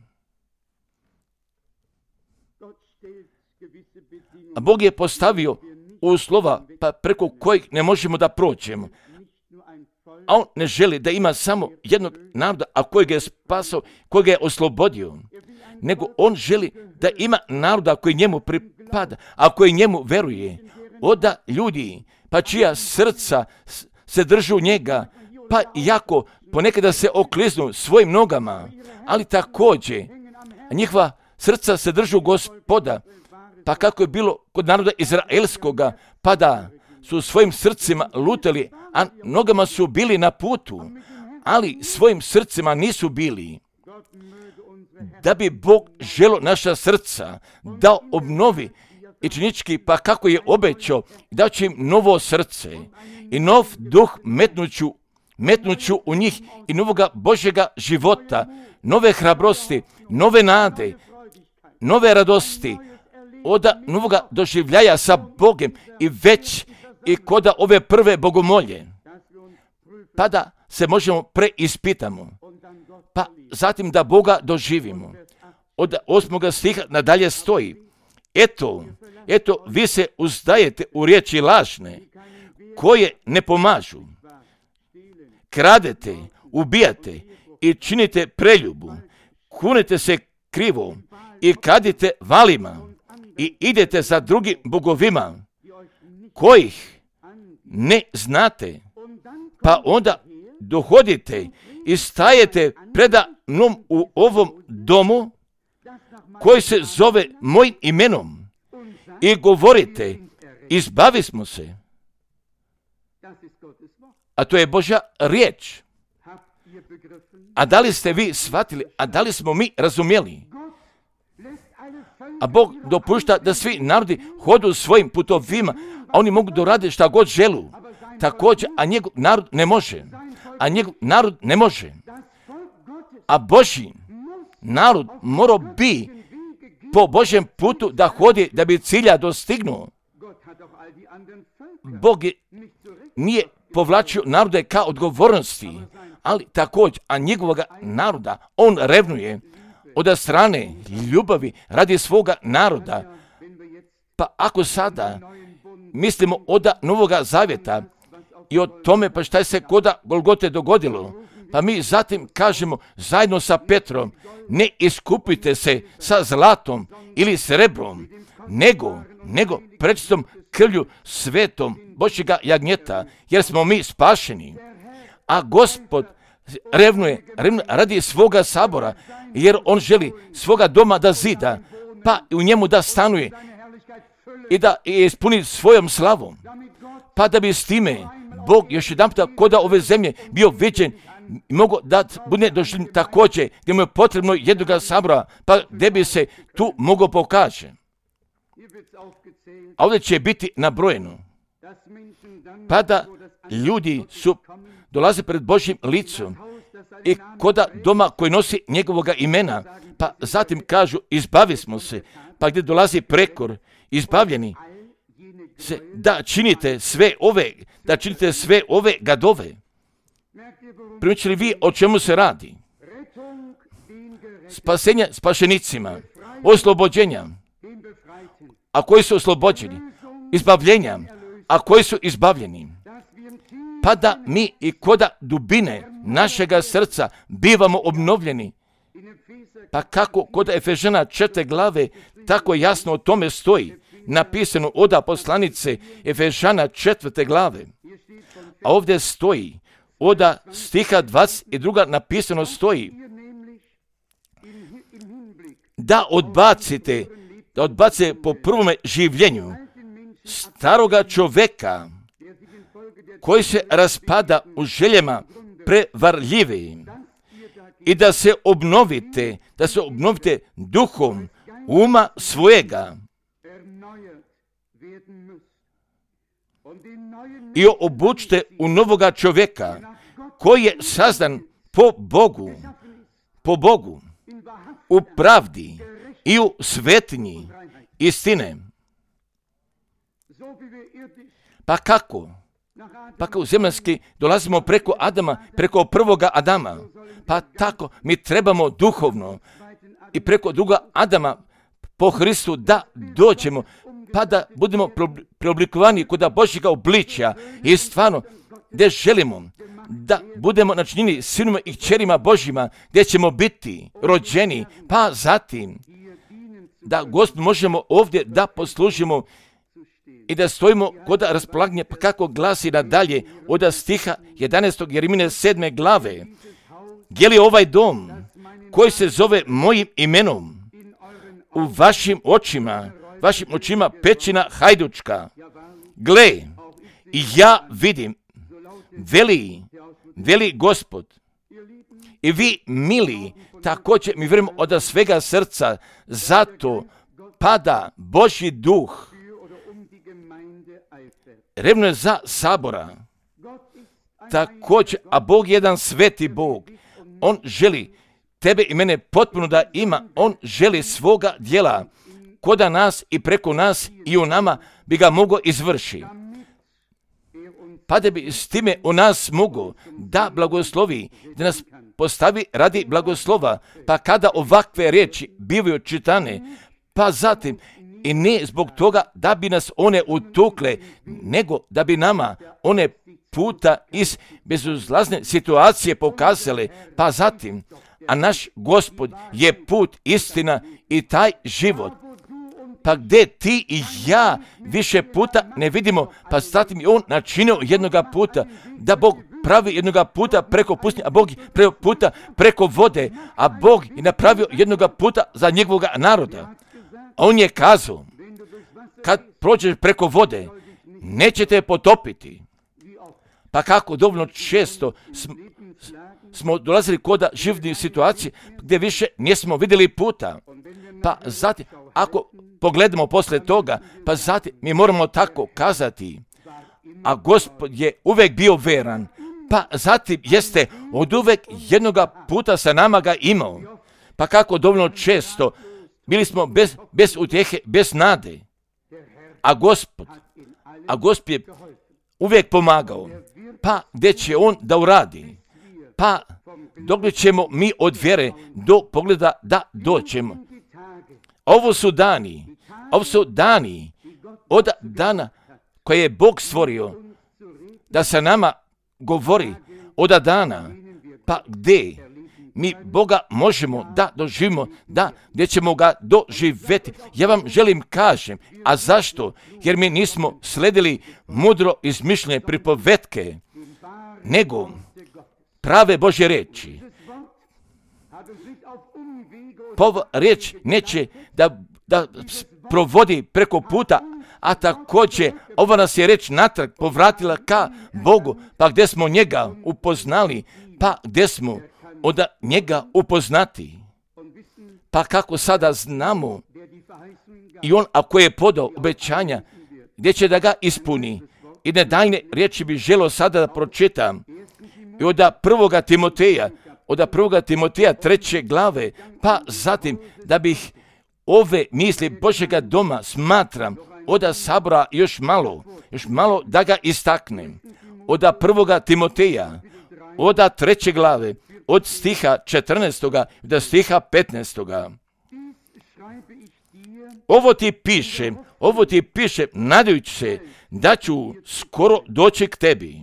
A Bog je postavio uslova pa preko kojih ne možemo da prođemo. A on ne želi da ima samo jednog naroda, a kojeg je spasao, kojeg je oslobodio. Nego on želi da ima naroda koji njemu pripada, a koji njemu veruje. Oda ljudi, pa čija srca se drže u njega, pa jako ponekada se okliznu svojim nogama, ali također njihova srca se drže u Gospoda, pa kako je bilo kod naroda izraelskoga, pa da su svojim srcima lutali, a nogama su bili na putu, ali svojim srcima nisu bili. Da bi Bog želo naša srca da obnovi i činički, pa kako je obećao, da će im novo srce i nov duh metnuću, metnuću u njih i novoga Božjega života, nove hrabrosti, nove nade, nove radosti, oda novoga doživljaja sa Bogem i već i koda ove prve bogomolje, pa da se možemo preispitamo, pa zatim da Boga doživimo. Od osmoga stiha nadalje stoji, eto, eto, vi se uzdajete u riječi lažne, koje ne pomažu. Kradete, ubijate i činite preljubu, kunete se krivo i kadite valima i idete za drugim bogovima, kojih ne znate, pa onda dohodite i stajete preda mnom u ovom domu, koji se zove mojim imenom, i govorite, izbavi smo se. A to je Božja riječ. A da li ste vi shvatili, a da li smo mi razumjeli? A Bog dopušta da svi narodi hodu svojim putovima, a oni mogu da rade šta god želu. Također, a njegov narod ne može. A njegov narod ne može. A Božji narod mora bi po Božjem putu da hodi da bi cilja dostignuo. Bog je, nije povlačio narode ka odgovornosti, ali također, a njegovoga naroda on revnuje od strane ljubavi radi svoga naroda. Pa ako sada mislimo od Novoga Zavjeta i o tome pa šta je se koda Golgote dogodilo, pa mi zatim kažemo zajedno sa Petrom, ne iskupite se sa zlatom ili srebrom, nego, nego prečistom krvlju svetom Božjega jagnjeta, jer smo mi spašeni. A Gospod revnuje, revnuje radi svoga sabora, jer on želi svoga doma da zida, pa u njemu da stanuje i da je ispuni svojom slavom, pa da bi s time Bog još jedan puta koda ove zemlje bio viđen i mogu da bude došli također gdje mu je potrebno jednoga sabora, pa gdje bi se tu mogo pokaže. A ovdje će biti nabrojeno, pa da ljudi su dolaze pred Božjim licom i koda doma koji nosi njegovoga imena, pa zatim kažu izbavi smo se, pa gdje dolazi prekor, izbavljeni se, da činite sve ove, da činite sve ove gadove. Primijećili vi o čemu se radi? Spasenja spašenicima, oslobođenja, a koji su oslobođeni, izbavljenja, a koji su izbavljeni. Pa da mi i koda dubine našega srca bivamo obnovljeni. Pa kako kod Efežana četvrte glave tako jasno o tome stoji, napisano od poslanice Efežana četvrte glave. A ovdje stoji, od stiha dvadeset dva napisano stoji, da odbacite, da odbacite po prvome življenju staroga čoveka koji se raspada u željama prevarljivim i da se obnovite, da se obnovite duhom uma svojega i obučite u novoga čovjeka koji je sazdan po Bogu, po Bogu, u pravdi i u svetinji istine. Pa kako? Pa kao zemaljski dolazimo preko Adama, preko prvoga Adama. Pa tako mi trebamo duhovno i preko druga Adama po Hristu da dođemo, pa da budemo preoblikovani kod Božjega obličja i stvarno gdje želimo da budemo načinjeni sinima i kćerima Božjima, gdje ćemo biti rođeni, pa zatim da Gospod možemo ovdje da poslužimo i da stojimo kod raspolaganja, pa kako glasi nadalje od stiha jedanaestog Jeremije sedme glave. Je li ovaj dom koji se zove mojim imenom u vašim očima, vašim očima pećina hajdučka? Gle, ja vidim, veli, veli Gospod. I vi, mili, također mi vjerujemo od svega srca, zato pada Božji duh. Revno je za sabora. Također, a Bog je jedan sveti Bog. On želi tebe i mene potpuno da ima. On želi svoga djela koda nas i preko nas i u nama bi ga mogao izvrši. Pa da bi s time u nas mogo da blagoslovi, da nas postavi radi blagoslova. Pa kada ovakve riječi bivaju čitane, pa zatim i ne zbog toga da bi nas one utukle, nego da bi nama one puta iz bezuzlazne situacije pokazale, pa zatim, a naš Gospod je put, istina i taj život. Pa gdje ti i ja više puta ne vidimo, pa zatim je on načinio jednoga puta, da Bog pravi jednoga puta preko pustinje, a Bog preko puta preko vode, a Bog je napravio jednoga puta za njegovoga naroda. A on je kazao, kad prođeš preko vode, nećete je potopiti. Pa kako dovoljno često smo, smo dolazili kod živnih situacija gdje više nismo vidjeli puta. Pa zatim, ako pogledamo poslije toga, pa zatim mi moramo tako kazati, a Gospod je uvijek bio veran, pa zatim jeste od uvijek jednoga puta sa nama ga imao. Pa kako dovoljno često bili smo bez, bez utjehe, bez nade. A Gospod, a Gospod je uvijek pomagao. Pa gdje će on da uradi? Pa dok ćemo mi od vjere do pogleda da doćemo. Ovo su dani, ovo su dani od dana koje je Bog stvorio da sa nama govori od dana, pa gdje mi Boga možemo da doživimo, da gdje ćemo ga doživjeti. Ja vam želim kažem, a zašto? Jer mi nismo sledili mudro izmišljene pripovetke, nego prave Božje riječi. Pova riječ neće da, da provodi preko puta, a također ova nas je riječ natrag povratila ka Bogu, pa gdje smo njega upoznali, pa gdje smo od njega upoznati. Pa kako sada znamo i on ako je podao obećanja, gdje će da ga ispuni. I nedajne riječi bi želio sada da pročitam. I od prvoga Timoteja, od prvoga Timoteja treće glave, pa zatim da bih ove misli Božjega doma smatram od sabora još malo, još malo da ga istaknem. Od prvoga Timoteja, oda treće glave, od stiha četrnaestoga do stiha petnaestoga. Ovo ti piše, ovo ti piše, nadajući se da ću skoro doći k tebi.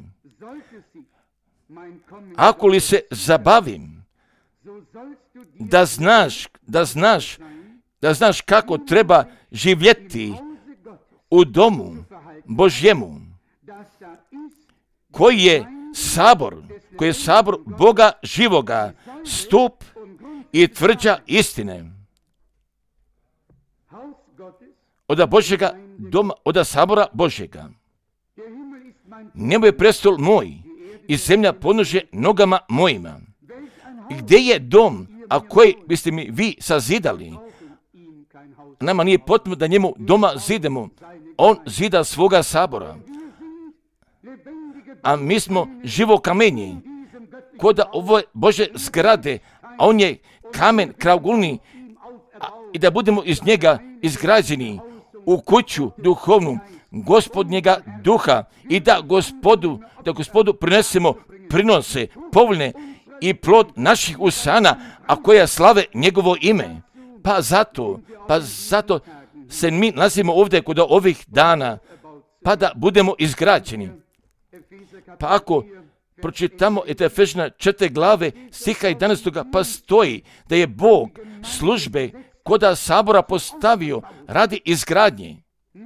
Ako li se zabavim, da znaš, da znaš, da znaš kako treba živjeti u domu Božjemu, koji je sabor, koji je sabor Boga živoga, stup i tvrđa istine. Oda Božjega doma, oda sabora Božjega. Nebo je prestol moj i zemlja podnože nogama mojima. I gdje je dom, a koji biste mi vi sazidali? Nama nije potrebno da njemu doma zidemo. On zida svoga sabora. A mi smo živo kamenje. Koda ovo Bože zgrade, a on je kamen kraugulni, i da budemo iz njega izgrađeni u kuću duhovnu Gospodnjega duha i da gospodu, da gospodu prinesemo prinose povoljne i plod naših usana, a koja slave njegovo ime. Pa zato, pa zato se mi nalazimo ovdje kod ovih dana, pa da budemo izgrađeni. Pa ako pročitamo Efežana četiri glave, stiha jedanaestoga, pa stoji da je Bog službe koda sabora postavio radi izgradnje.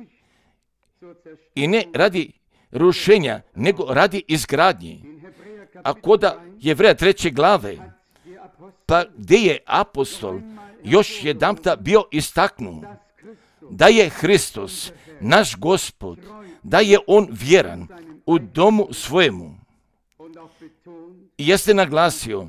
I ne radi rušenja, nego radi izgradnje. A koda Jevreja treće glave, pa gdje je apostol još jedanputa bio istaknut da je Hristos, naš Gospod, da je on vjeran u domu svojemu. I jeste naglasio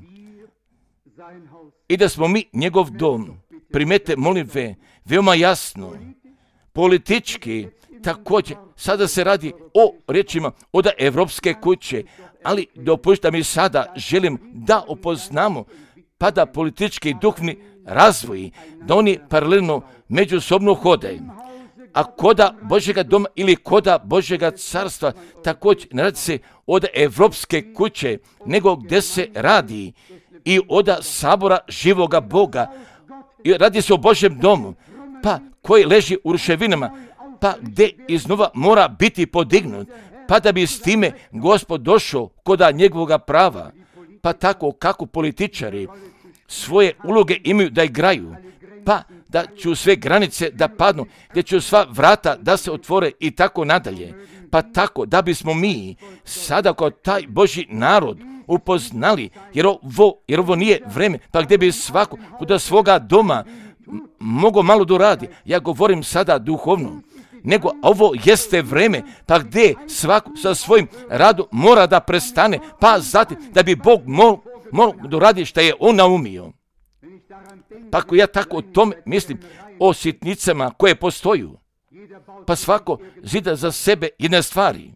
i da smo mi njegov dom. Primete molitve veoma jasno, politički također. Sada se radi o rečima od evropske kuće, ali dopustite mi sada želim da upoznamo pa da politički i duhovni razvoji, da oni paralelno međusobno hode. A koda Božjega doma ili koda Božjega carstva također ne radi se od evropske kuće, nego gdje se radi i od sabora živoga Boga. I radi se o Božjem domu, pa koji leži u ruševinama, pa gdje iznova mora biti podignut, pa da bi s time Gospod došao koda njegovoga prava. Pa tako kako političari svoje uloge imaju da igraju, pa da će sve granice da padnu, gdje će sva vrata da se otvore i tako nadalje. Pa tako da bismo mi sada kao taj Božji narod upoznali, jer ovo, jer ovo nije vreme, pa gdje bi svako kuda svoga doma mogo malo doradi. Ja govorim sada duhovno, nego ovo jeste vreme, pa gdje svako sa svojim radom mora da prestane, pa zatim da bi Bog mogao mo, doradi što je on naumio. Pa ako ja tako o tome mislim, o sitnicama koje postoju, pa svako zida za sebe jedne stvari.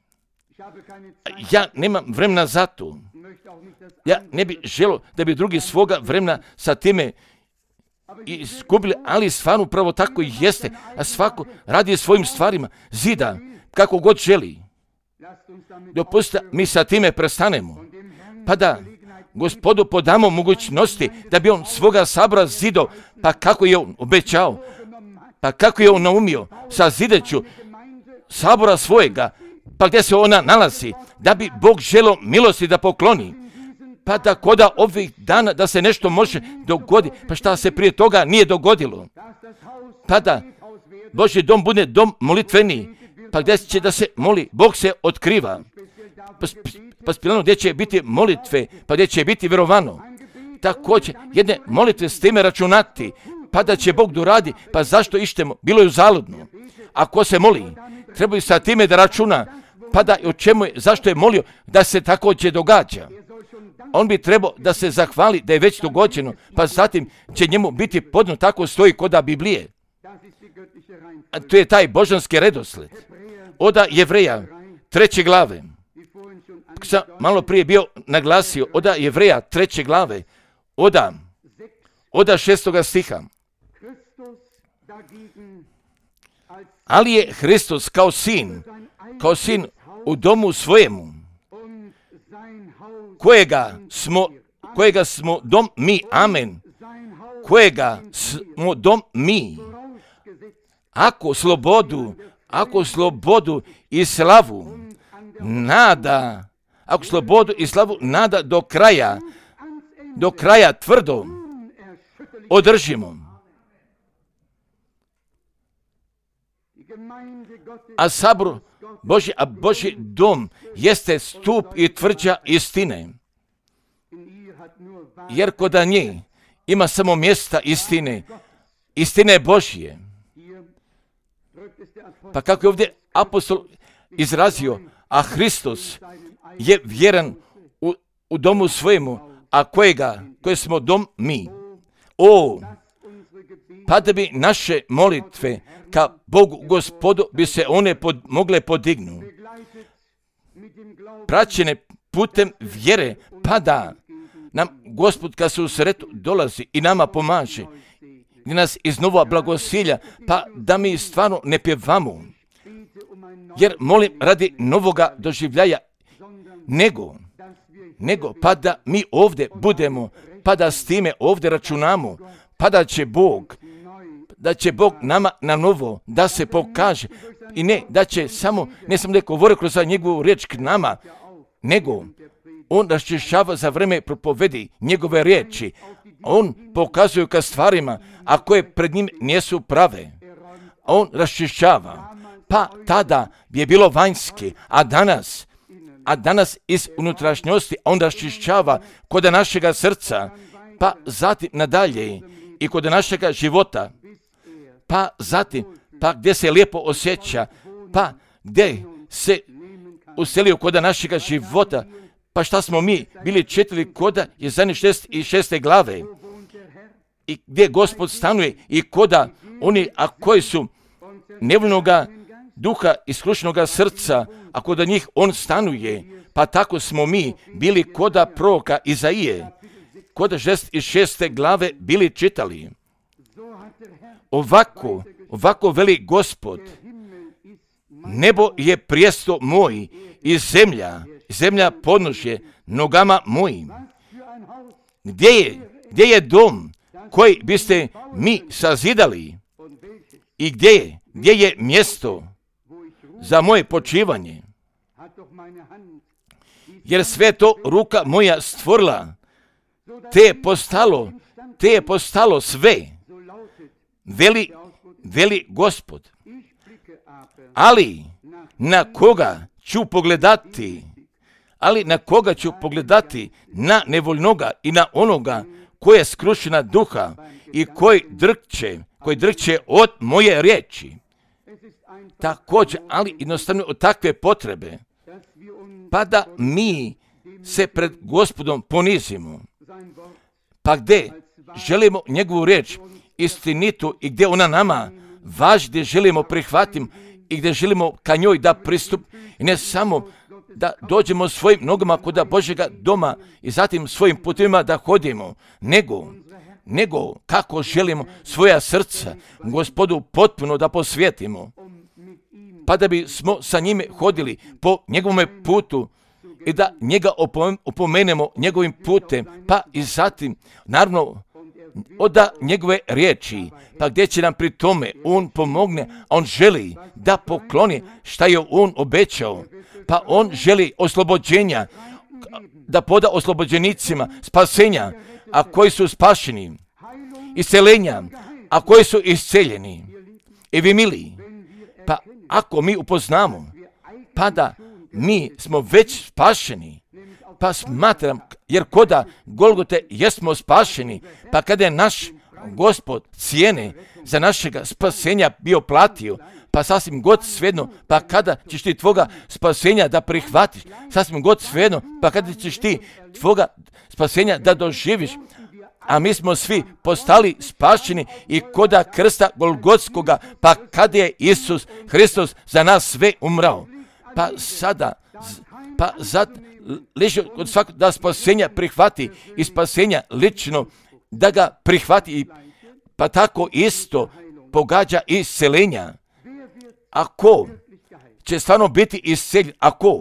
Ja nemam vremena za to. Ja ne bih želio da bi drugi svoga vremena sa time iskupili, ali stvarno upravo tako i jeste, a svako radi svojim stvarima, zida kako god želi. Dopustite, mi sa time prestanemo, pa da Gospodu podamo mogućnosti da bi on svoga sabora zidao, pa kako je on obećao, pa kako je on naumio sa zideću sabora svojega, pa gdje se ona nalazi, da bi Bog želio milosti da pokloni, pa da koda ovih dana da se nešto može dogoditi, pa šta se prije toga nije dogodilo, pa da Božji dom bude dom molitveniji, pa gdje će da se moli, Bog se otkriva, pa, pa spilano gdje će biti molitve, pa gdje će biti vjerovano. Također, jedne molitve s time računati, pa da će Bog doradi, pa zašto ištemo, bilo je uzaludno. Ako se moli, treba sa time da računa, pa da o čemu je, zašto je molio, da se također događa. On bi trebao da se zahvali da je već dogođeno, pa zatim će njemu biti podno, tako stoji koda Biblije. A to je taj božanski redosled. Oda Jevreja, treće glave. Sam malo prije bio naglasio, oda Jevreja, treće glave, oda, oda šestoga stiha. Ali je Hristos kao sin, kao sin u domu svojemu, kojega smo, kojega smo dom mi, amen, kojega smo dom mi. Ako slobodu, ako slobodu i slavu nada, ako slobodu i slavu nada do kraja, do kraja tvrdo održimo. A sabor Božji, a Božji dom jeste stup i tvrđa istine. Jer kod nje ima samo mjesta istine, istine Božje. Pa kako je ovdje apostol izrazio, a Hristos je vjeran u, u domu svojemu, a kojega, koje smo dom mi. O, pa da bi naše molitve ka Bogu Gospodu bi se one pod, mogle podignu. Praćene putem vjere, pa da nam Gospod kad se u sretu dolazi i nama pomaže, i nas iznova blagosilja, pa da mi stvarno ne pjevamo. Jer molim radi novoga doživljaja, nego, nego pa da mi ovdje budemo, pa da s time ovdje računamo, pa da će Bog, da će Bog nama na novo da se pokaže i ne da će samo, ne samo da govori kroz njegovu riječ k nama, nego on raščišćava za vreme propovedi njegove riječi. On pokazuje ka stvarima, a koje pred njim nisu prave. On raščišćava. Pa tada je bilo vanjski, a danas, a danas iz unutrašnjosti on raščišćava kod našega srca, pa zatim nadalje i kod našega života, pa zatim, pa gdje se lijepo osjeća, pa gdje se uselio kod našega života, pa šta smo mi bili čitali koda Jesaja šest i šeste glave, i gdje Gospod stanuje i koda oni, a koji su nevoljnoga duha i skrušenoga srca, a kod njih on stanuje, pa tako smo mi bili koda proroka Izaije, koda šest i šeste glave bili čitali. Ovako, ovako veli Gospod, nebo je prijesto moj i zemlja, zemlja podnožje nogama mojim. Gdje je, gdje je dom koji biste mi sazidali i gdje je, gdje je mjesto za moje počivanje? Jer sve to ruka moja stvorila, te je postalo, te je postalo sve, veli, veli Gospod. Ali na koga ću pogledati, ali na koga ću pogledati? Na nevoljnoga i na onoga koji je skrušena duha i koji drkće, koji drkće od moje riječi. Također, ali jednostavno od takve potrebe, pa da mi se pred Gospodom ponizimo, pa gdje želimo njegovu riječ istinitu i gdje ona nama važi, gdje želimo prihvatiti i gdje želimo ka njoj da pristup, i ne samo da dođemo svojim nogama kod Božjega doma i zatim svojim putima da hodimo, nego, nego kako želimo svoja srca Gospodu potpuno da posvetimo, pa da bi smo sa njime hodili po njegovome putu i da njega opomenemo njegovim putem, pa i zatim, naravno, oda njegove riječi, pa gdje će nam pri tome on pomogne, a on želi da pokloni šta je on obećao, pa on želi oslobođenja, da poda oslobođenicima spasenja, a koji su spašeni, isceljenja, a koji su isceljeni. I vi mili, pa ako mi upoznamo, pa da mi smo već spašeni, pa smatram, jer koda Golgote jesmo spašeni, pa kada je naš Gospod cijene za našega spasenja bio platio, pa sasvim god svejedno, pa kada ćeš ti tvoga spasenja da prihvatiš, sasvim god svejedno, pa kada ćeš ti tvoga spasenja da doživiš, a mi smo svi postali spašeni i koda krsta Golgotskoga, pa kada je Isus Hristos za nas sve umrao, pa sada, pa sad lično od svakog da spasenja prihvati i spasenja lično da ga prihvati, pa tako isto pogađa i isceljenja. Ako će stvarno biti isceljen, ako,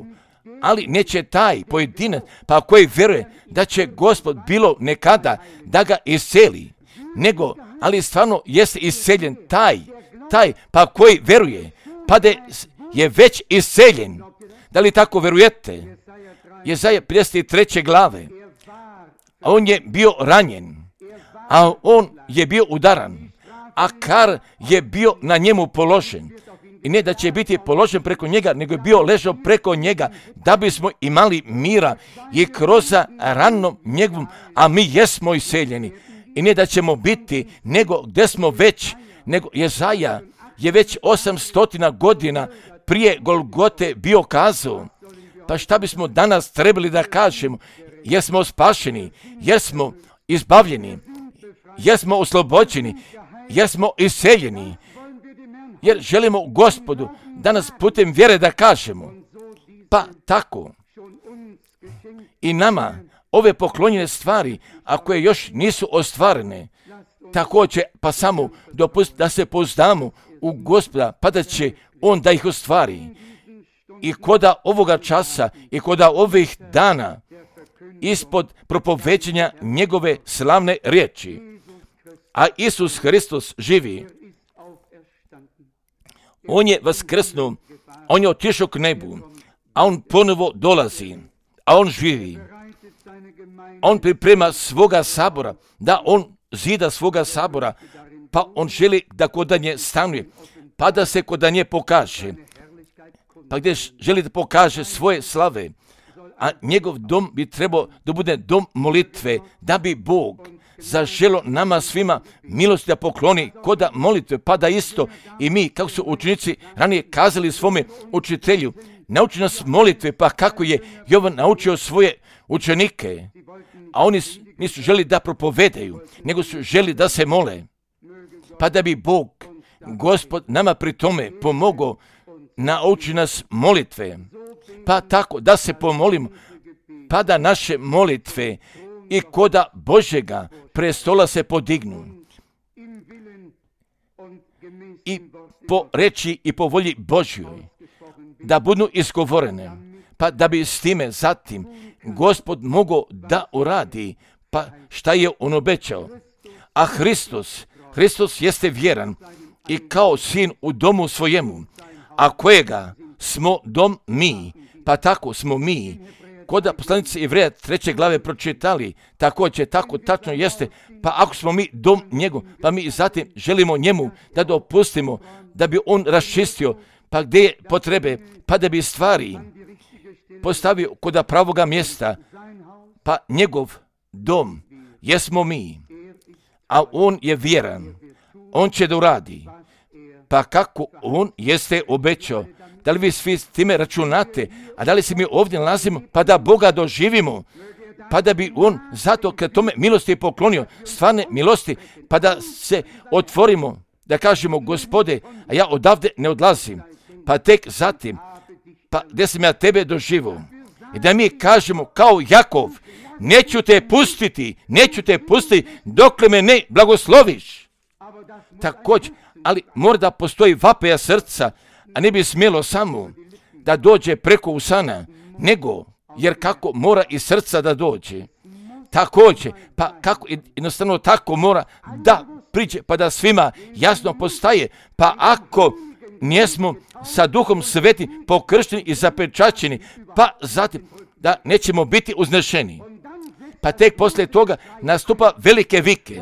ali neće taj pojedinac, pa koji vjeruje da će Gospod bilo nekada da ga isceli, nego, ali stvarno jeste isceljen taj, taj, pa koji vjeruje, pa da je već isceljen. Da li tako vjerujete? Jesaja pedeset treće glave. A on je bio ranjen, a on je bio udaran, a kar je bio na njemu položen. I ne da će biti položen preko njega, nego je bio ležao preko njega, da bismo imali mira i kroz ranom njegovom, a mi jesmo iseljeni. I ne da ćemo biti, nego gdje smo već, nego Jesaja je već osamstotina godina prije Golgote bio kazao. Pa šta bismo danas trebali da kažemo? Jesmo spašeni, jesmo izbavljeni, jesmo oslobođeni, jesmo iseljeni. Jer želimo Gospodu danas putem vjere da kažemo. Pa tako i nama ove poklonjene stvari, ako je još nisu ostvarene, također pa samo dopustiti da se pouzdamo u Gospoda, pa da će On da ih ostvari. I koda ovoga časa i koda ovih dana ispod propoveđenja njegove slavne riječi, a Isus Hristos živi. On je vaskrsnuo, on je otišao k nebu, a on ponovo dolazi, a on živi. On priprema svoga sabora, da on zida svoga sabora, pa on želi da kod nje stanuje, pa da se kod nje pokaže, pa gdje želi da pokaže svoje slave, a njegov dom bi trebao da bude dom molitve, da bi Bog zaželo nama svima milosti da pokloni koda molitve, pa da isto i mi, kako su učenici ranije kazali svome učitelju, nauči nas molitve, pa kako je Jovan naučio svoje učenike, a oni nisu želi da propovedaju, nego su želi da se mole, pa da bi Bog, Gospod, nama pri tome pomogao, nauči nas molitve, pa tako da se pomolimo, pa da naše molitve i koda Božjega prestola se podignu i po reči i po volji Božjoj da budu izgovorene, pa da bi s time zatim Gospod mogao da uradi, pa šta je on obećao. A Hristos, Hristos jeste vjeran i kao sin u domu svojemu, a kojega smo dom mi, pa tako smo mi. Koda poslanici Jevreja treće glave pročitali, također tako tačno jeste, pa ako smo mi dom njegov, pa mi zatim želimo njemu da dopustimo, da bi on raščistio, pa gdje je potrebe, pa da bi stvari postavio koda pravoga mjesta, pa njegov dom jesmo mi, a on je vjeran, on će da uradi, pa kako on jeste obećao. Da li vi svi s time računate, a da li se mi ovdje nalazimo, pa da Boga doživimo, pa da bi on zato kad tome milosti poklonio, stvarne milosti, pa da se otvorimo, da kažemo Gospode, a ja odavde ne odlazim, pa tek zatim, pa gdje sam ja tebe doživio, i da mi kažemo kao Jakov, neću te pustiti, neću te pustiti dokle me ne blagosloviš. Također, ali mora da postoji vapeja srca, a ne bi smjelo samo da dođe preko usana, nego, jer kako mora iz srca da dođe. Također, pa kako jednostavno tako mora da priđe, pa da svima jasno postaje, pa ako nismo sa Duhom Svetim pokršteni i zapečaćeni, pa zatim da nećemo biti uznešeni. Pa tek poslije toga nastupa velike vike,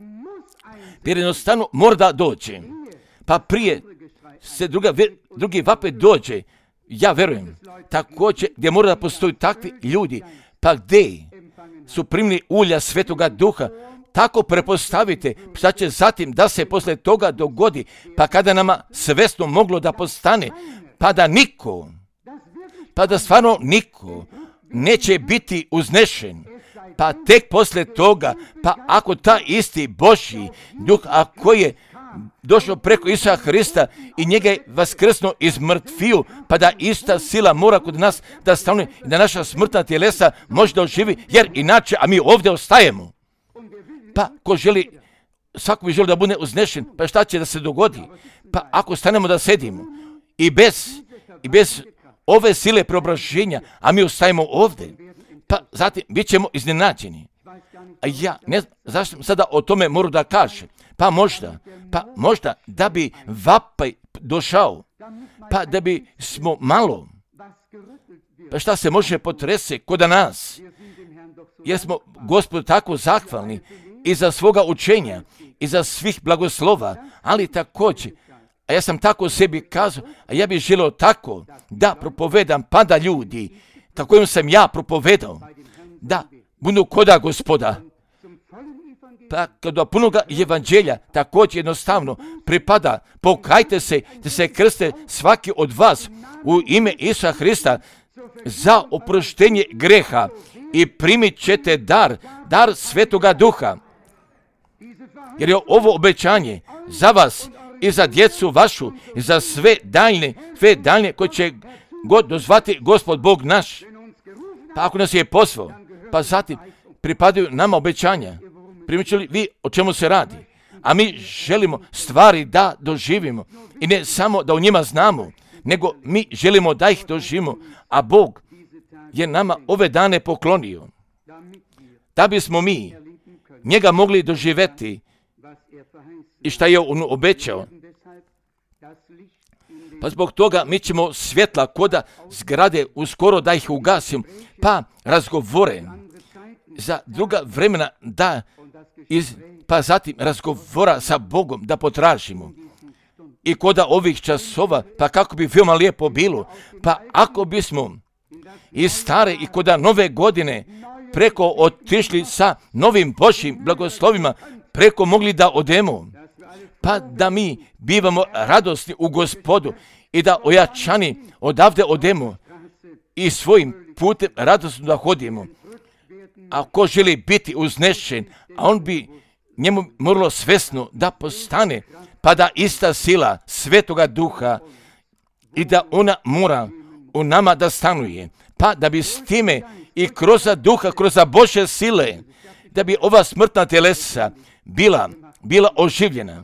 jer jednostavno mora da dođe. Pa prije se druga, drugi vapet dođe, ja verujem, također gdje mora da postoji takvi ljudi, pa gdje su primili ulja Svetoga Duha, tako prepostavite šta će zatim da se posle toga dogodi, pa kada nama svesno moglo da postane, pa da niko, pa da stvarno niko neće biti uznešen, pa tek posle toga, pa ako ta isti Božji Duh, ako je došao preko Isusa Hrista i njega je vaskrsnuo iz mrtviju, pa da ista sila mora kod nas da stane i da naša smrtna tjelesa može da oživi, jer inače, a mi ovdje ostajemo. Pa ko želi, svako bi želi da bude uznešen, pa šta će da se dogodi? Pa ako stanemo da sedimo i bez, i bez ove sile preobraženja, a mi ostajemo ovdje. Pa zatim bit ćemo iznenađeni. A ja ne znam zašto sam sada o tome moram da kažem. Pa možda, pa možda da bi vapaj došao, pa da bi smo malo, pa šta se može potrese kod nas, jer smo Gospodu tako zahvalni i za svoga učenja, i za svih blagoslova, ali također, a ja sam tako sebi kazao, a ja bih želio tako da propovedam, pa da ljudi, tako kojim sam ja propovedao, da budu koda Gospoda. Pa kada punoga evanđelja također jednostavno pripada, pokajte se da se krste svaki od vas u ime Isusa Hrista za oproštenje greha i primit ćete dar, dar Svetoga Duha. Jer je ovo obećanje za vas i za djecu vašu i za sve daljne, sve daljne koje će god dozvati Gospod Bog naš. Pa ako nas je pozvao, pa zatim pripadaju nama obećanja. Primičili vi o čemu se radi? A mi želimo stvari da doživimo. I ne samo da o njima znamo, nego mi želimo da ih doživimo. A Bog je nama ove dane poklonio. Da bismo mi njega mogli doživjeti i šta je on obećao. Pa zbog toga mi ćemo svjetla koda zgrade uskoro da ih ugasimo, pa razgovore za druga vremena da iz, pa zatim razgovora sa Bogom da potražimo. I koda ovih časova, pa kako bi veoma lijepo bilo, pa ako bismo iz stare i koda nove godine preko otišli sa novim Božjim blagoslovima, preko mogli da odemo, pa da mi bivamo radosni u Gospodu i da ojačani odavde odemo i svojim putem radosno da hodimo. A ko želi biti uznešen, a on bi njemu moralo svesno da postane, pa da ista sila Svetoga Duha i da ona mora u nama da stanuje, pa da bi s time i kroz Duha, kroz Božje sile, da bi ova smrtna telesa bila, bila oživljena.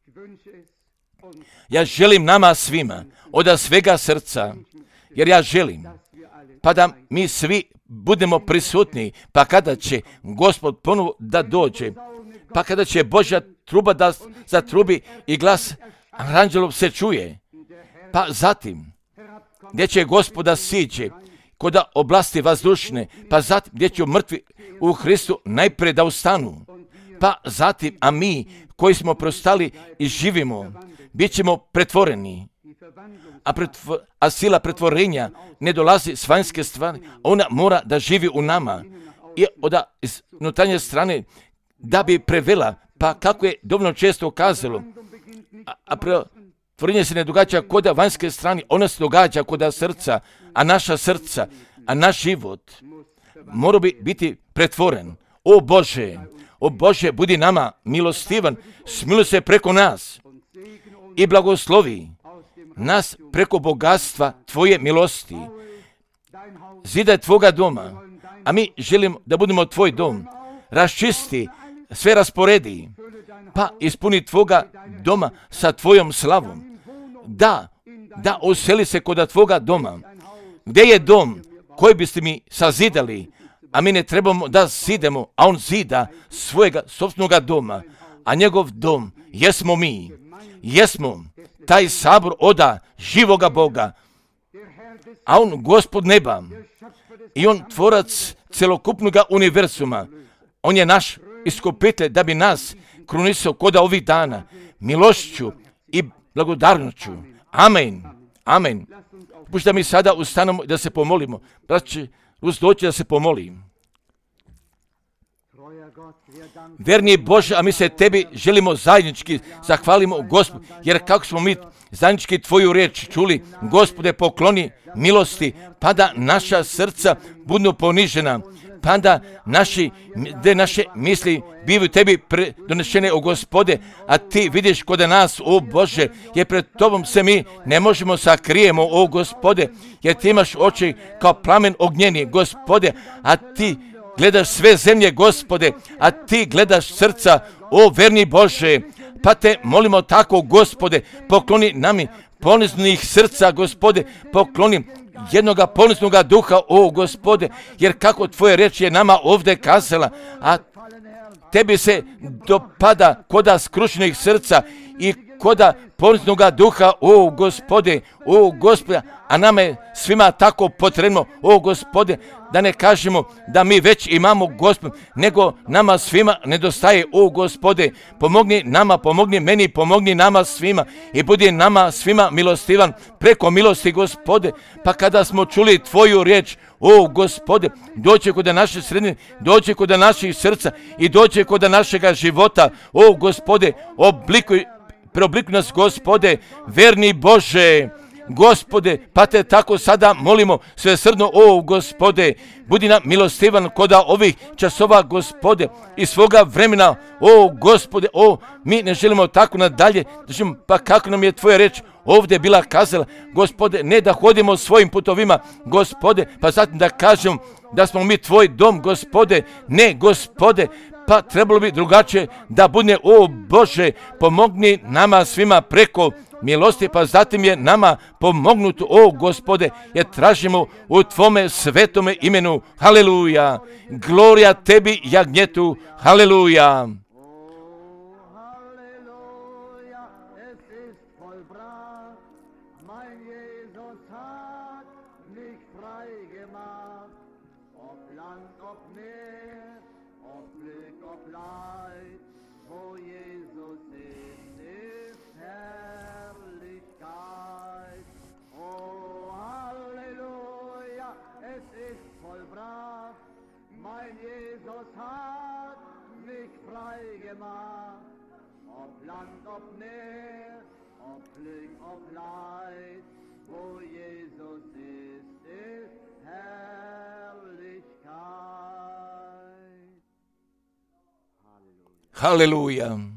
Ja želim nama svima, od svega srca, jer ja želim, pa da mi svi budemo prisutni, pa kada će Gospod ponovo da dođe, pa kada će Božja truba da zatrubi i glas anđelov se čuje, pa zatim gdje će Gospoda siđe, koda oblasti vazdušne, pa zatim gdje će mrtvi u Hristu najprije da ustanu, pa zatim, a mi koji smo prostali i živimo, bit ćemo pretvoreni. A, pretvo, a sila pretvorenja ne dolazi s vanjske stvari, ona mora da živi u nama. I od unutarnje strane da bi prevela, pa kako je dovoljno često kazalo, a, a pretvorenje se ne događa kod vanjske strane, ona se događa kod srca, a naša srca, a naš život mora bi biti pretvoren. O Bože, o Bože, budi nama milostivan, smiluj se preko nas i blagoslovi nas preko bogatstva Tvoje milosti. Zidaj Tvoga doma, a mi želimo da budemo Tvoj dom. Raščisti, sve rasporedi, pa ispuni Tvoga doma sa Tvojom slavom. Da, da useli se kod Tvoga doma. Gdje je dom koji biste mi sazidali, a mi ne trebamo da zidemo, a on zida svojega sobstvenoga doma, a njegov dom jesmo mi, jesmo taj sabor oda živoga Boga, a on Gospod neba i on tvorac celokupnoga univerzuma. On je naš iskupitelj da bi nas krunisao koda ovih dana milošću i blagodarnoću. Amen. Amen. Pušta mi sada ustanemo da se pomolimo. Braće, uz doći da se pomolim. Verni Bože, a mi se Tebi želimo zajednički zahvalimo Gospod, jer kako smo mi zajednički Tvoju riječ čuli, Gospode, pokloni milosti, pa da naša srca budu ponižena, pa da naši, de naše misli bivaju Tebi donešene, o Gospode, a Ti vidiš kod nas, o Bože, jer pred Tobom se mi ne možemo sakrijemo, o Gospode, jer Ti imaš oči kao plamen ognjeni, Gospode, a Ti gledaš sve zemlje, Gospode, a Ti gledaš srca, o verni Bože, pa Te molimo tako, Gospode, pokloni nami poniznih srca, Gospode, pokloni jednoga ponosnoga duha, o Gospode, jer kako tvoje reči je nama ovdje kazala, a tebi se dopada koda skrušenih srca i koda ponosnoga duha, o Gospode, o Gospode, a nama je svima tako potrebno, o Gospode, da ne kažemo da mi već imamo Gospod, nego nama svima nedostaje, o Gospode, pomogni nama, pomogni meni, pomogni nama svima i budi nama svima milostivan preko milosti, Gospode, pa kada smo čuli tvoju riječ, o Gospode, dođe kod naše sredine, dođe kod naših srca i dođe kod našega života, o Gospode, oblikuj, preoblikuj nas, Gospode, verni Bože, Gospode, pa te tako sada molimo svesrdno, o Gospode, budi nam milostivan koda ovih časova, Gospode, i svoga vremena, o Gospode, o, mi ne želimo tako nadalje, držimo, pa kako nam je tvoja reč ovdje bila kazala, Gospode, ne da hodimo svojim putovima, Gospode, pa zatim da kažemo da smo mi tvoj dom, Gospode, ne, Gospode, pa trebalo bi drugačije da bude, o Bože, pomogni nama svima preko milosti, pa zatim je nama pomognuto, o Gospode, jer tražimo u tvome svetome imenu, haleluja, glorija tebi, jagnjetu, haleluja. Ob Land, ob Meer, ob Glück, ob Leid, wo Jesus ist, ist Herrlichkeit. Halleluja.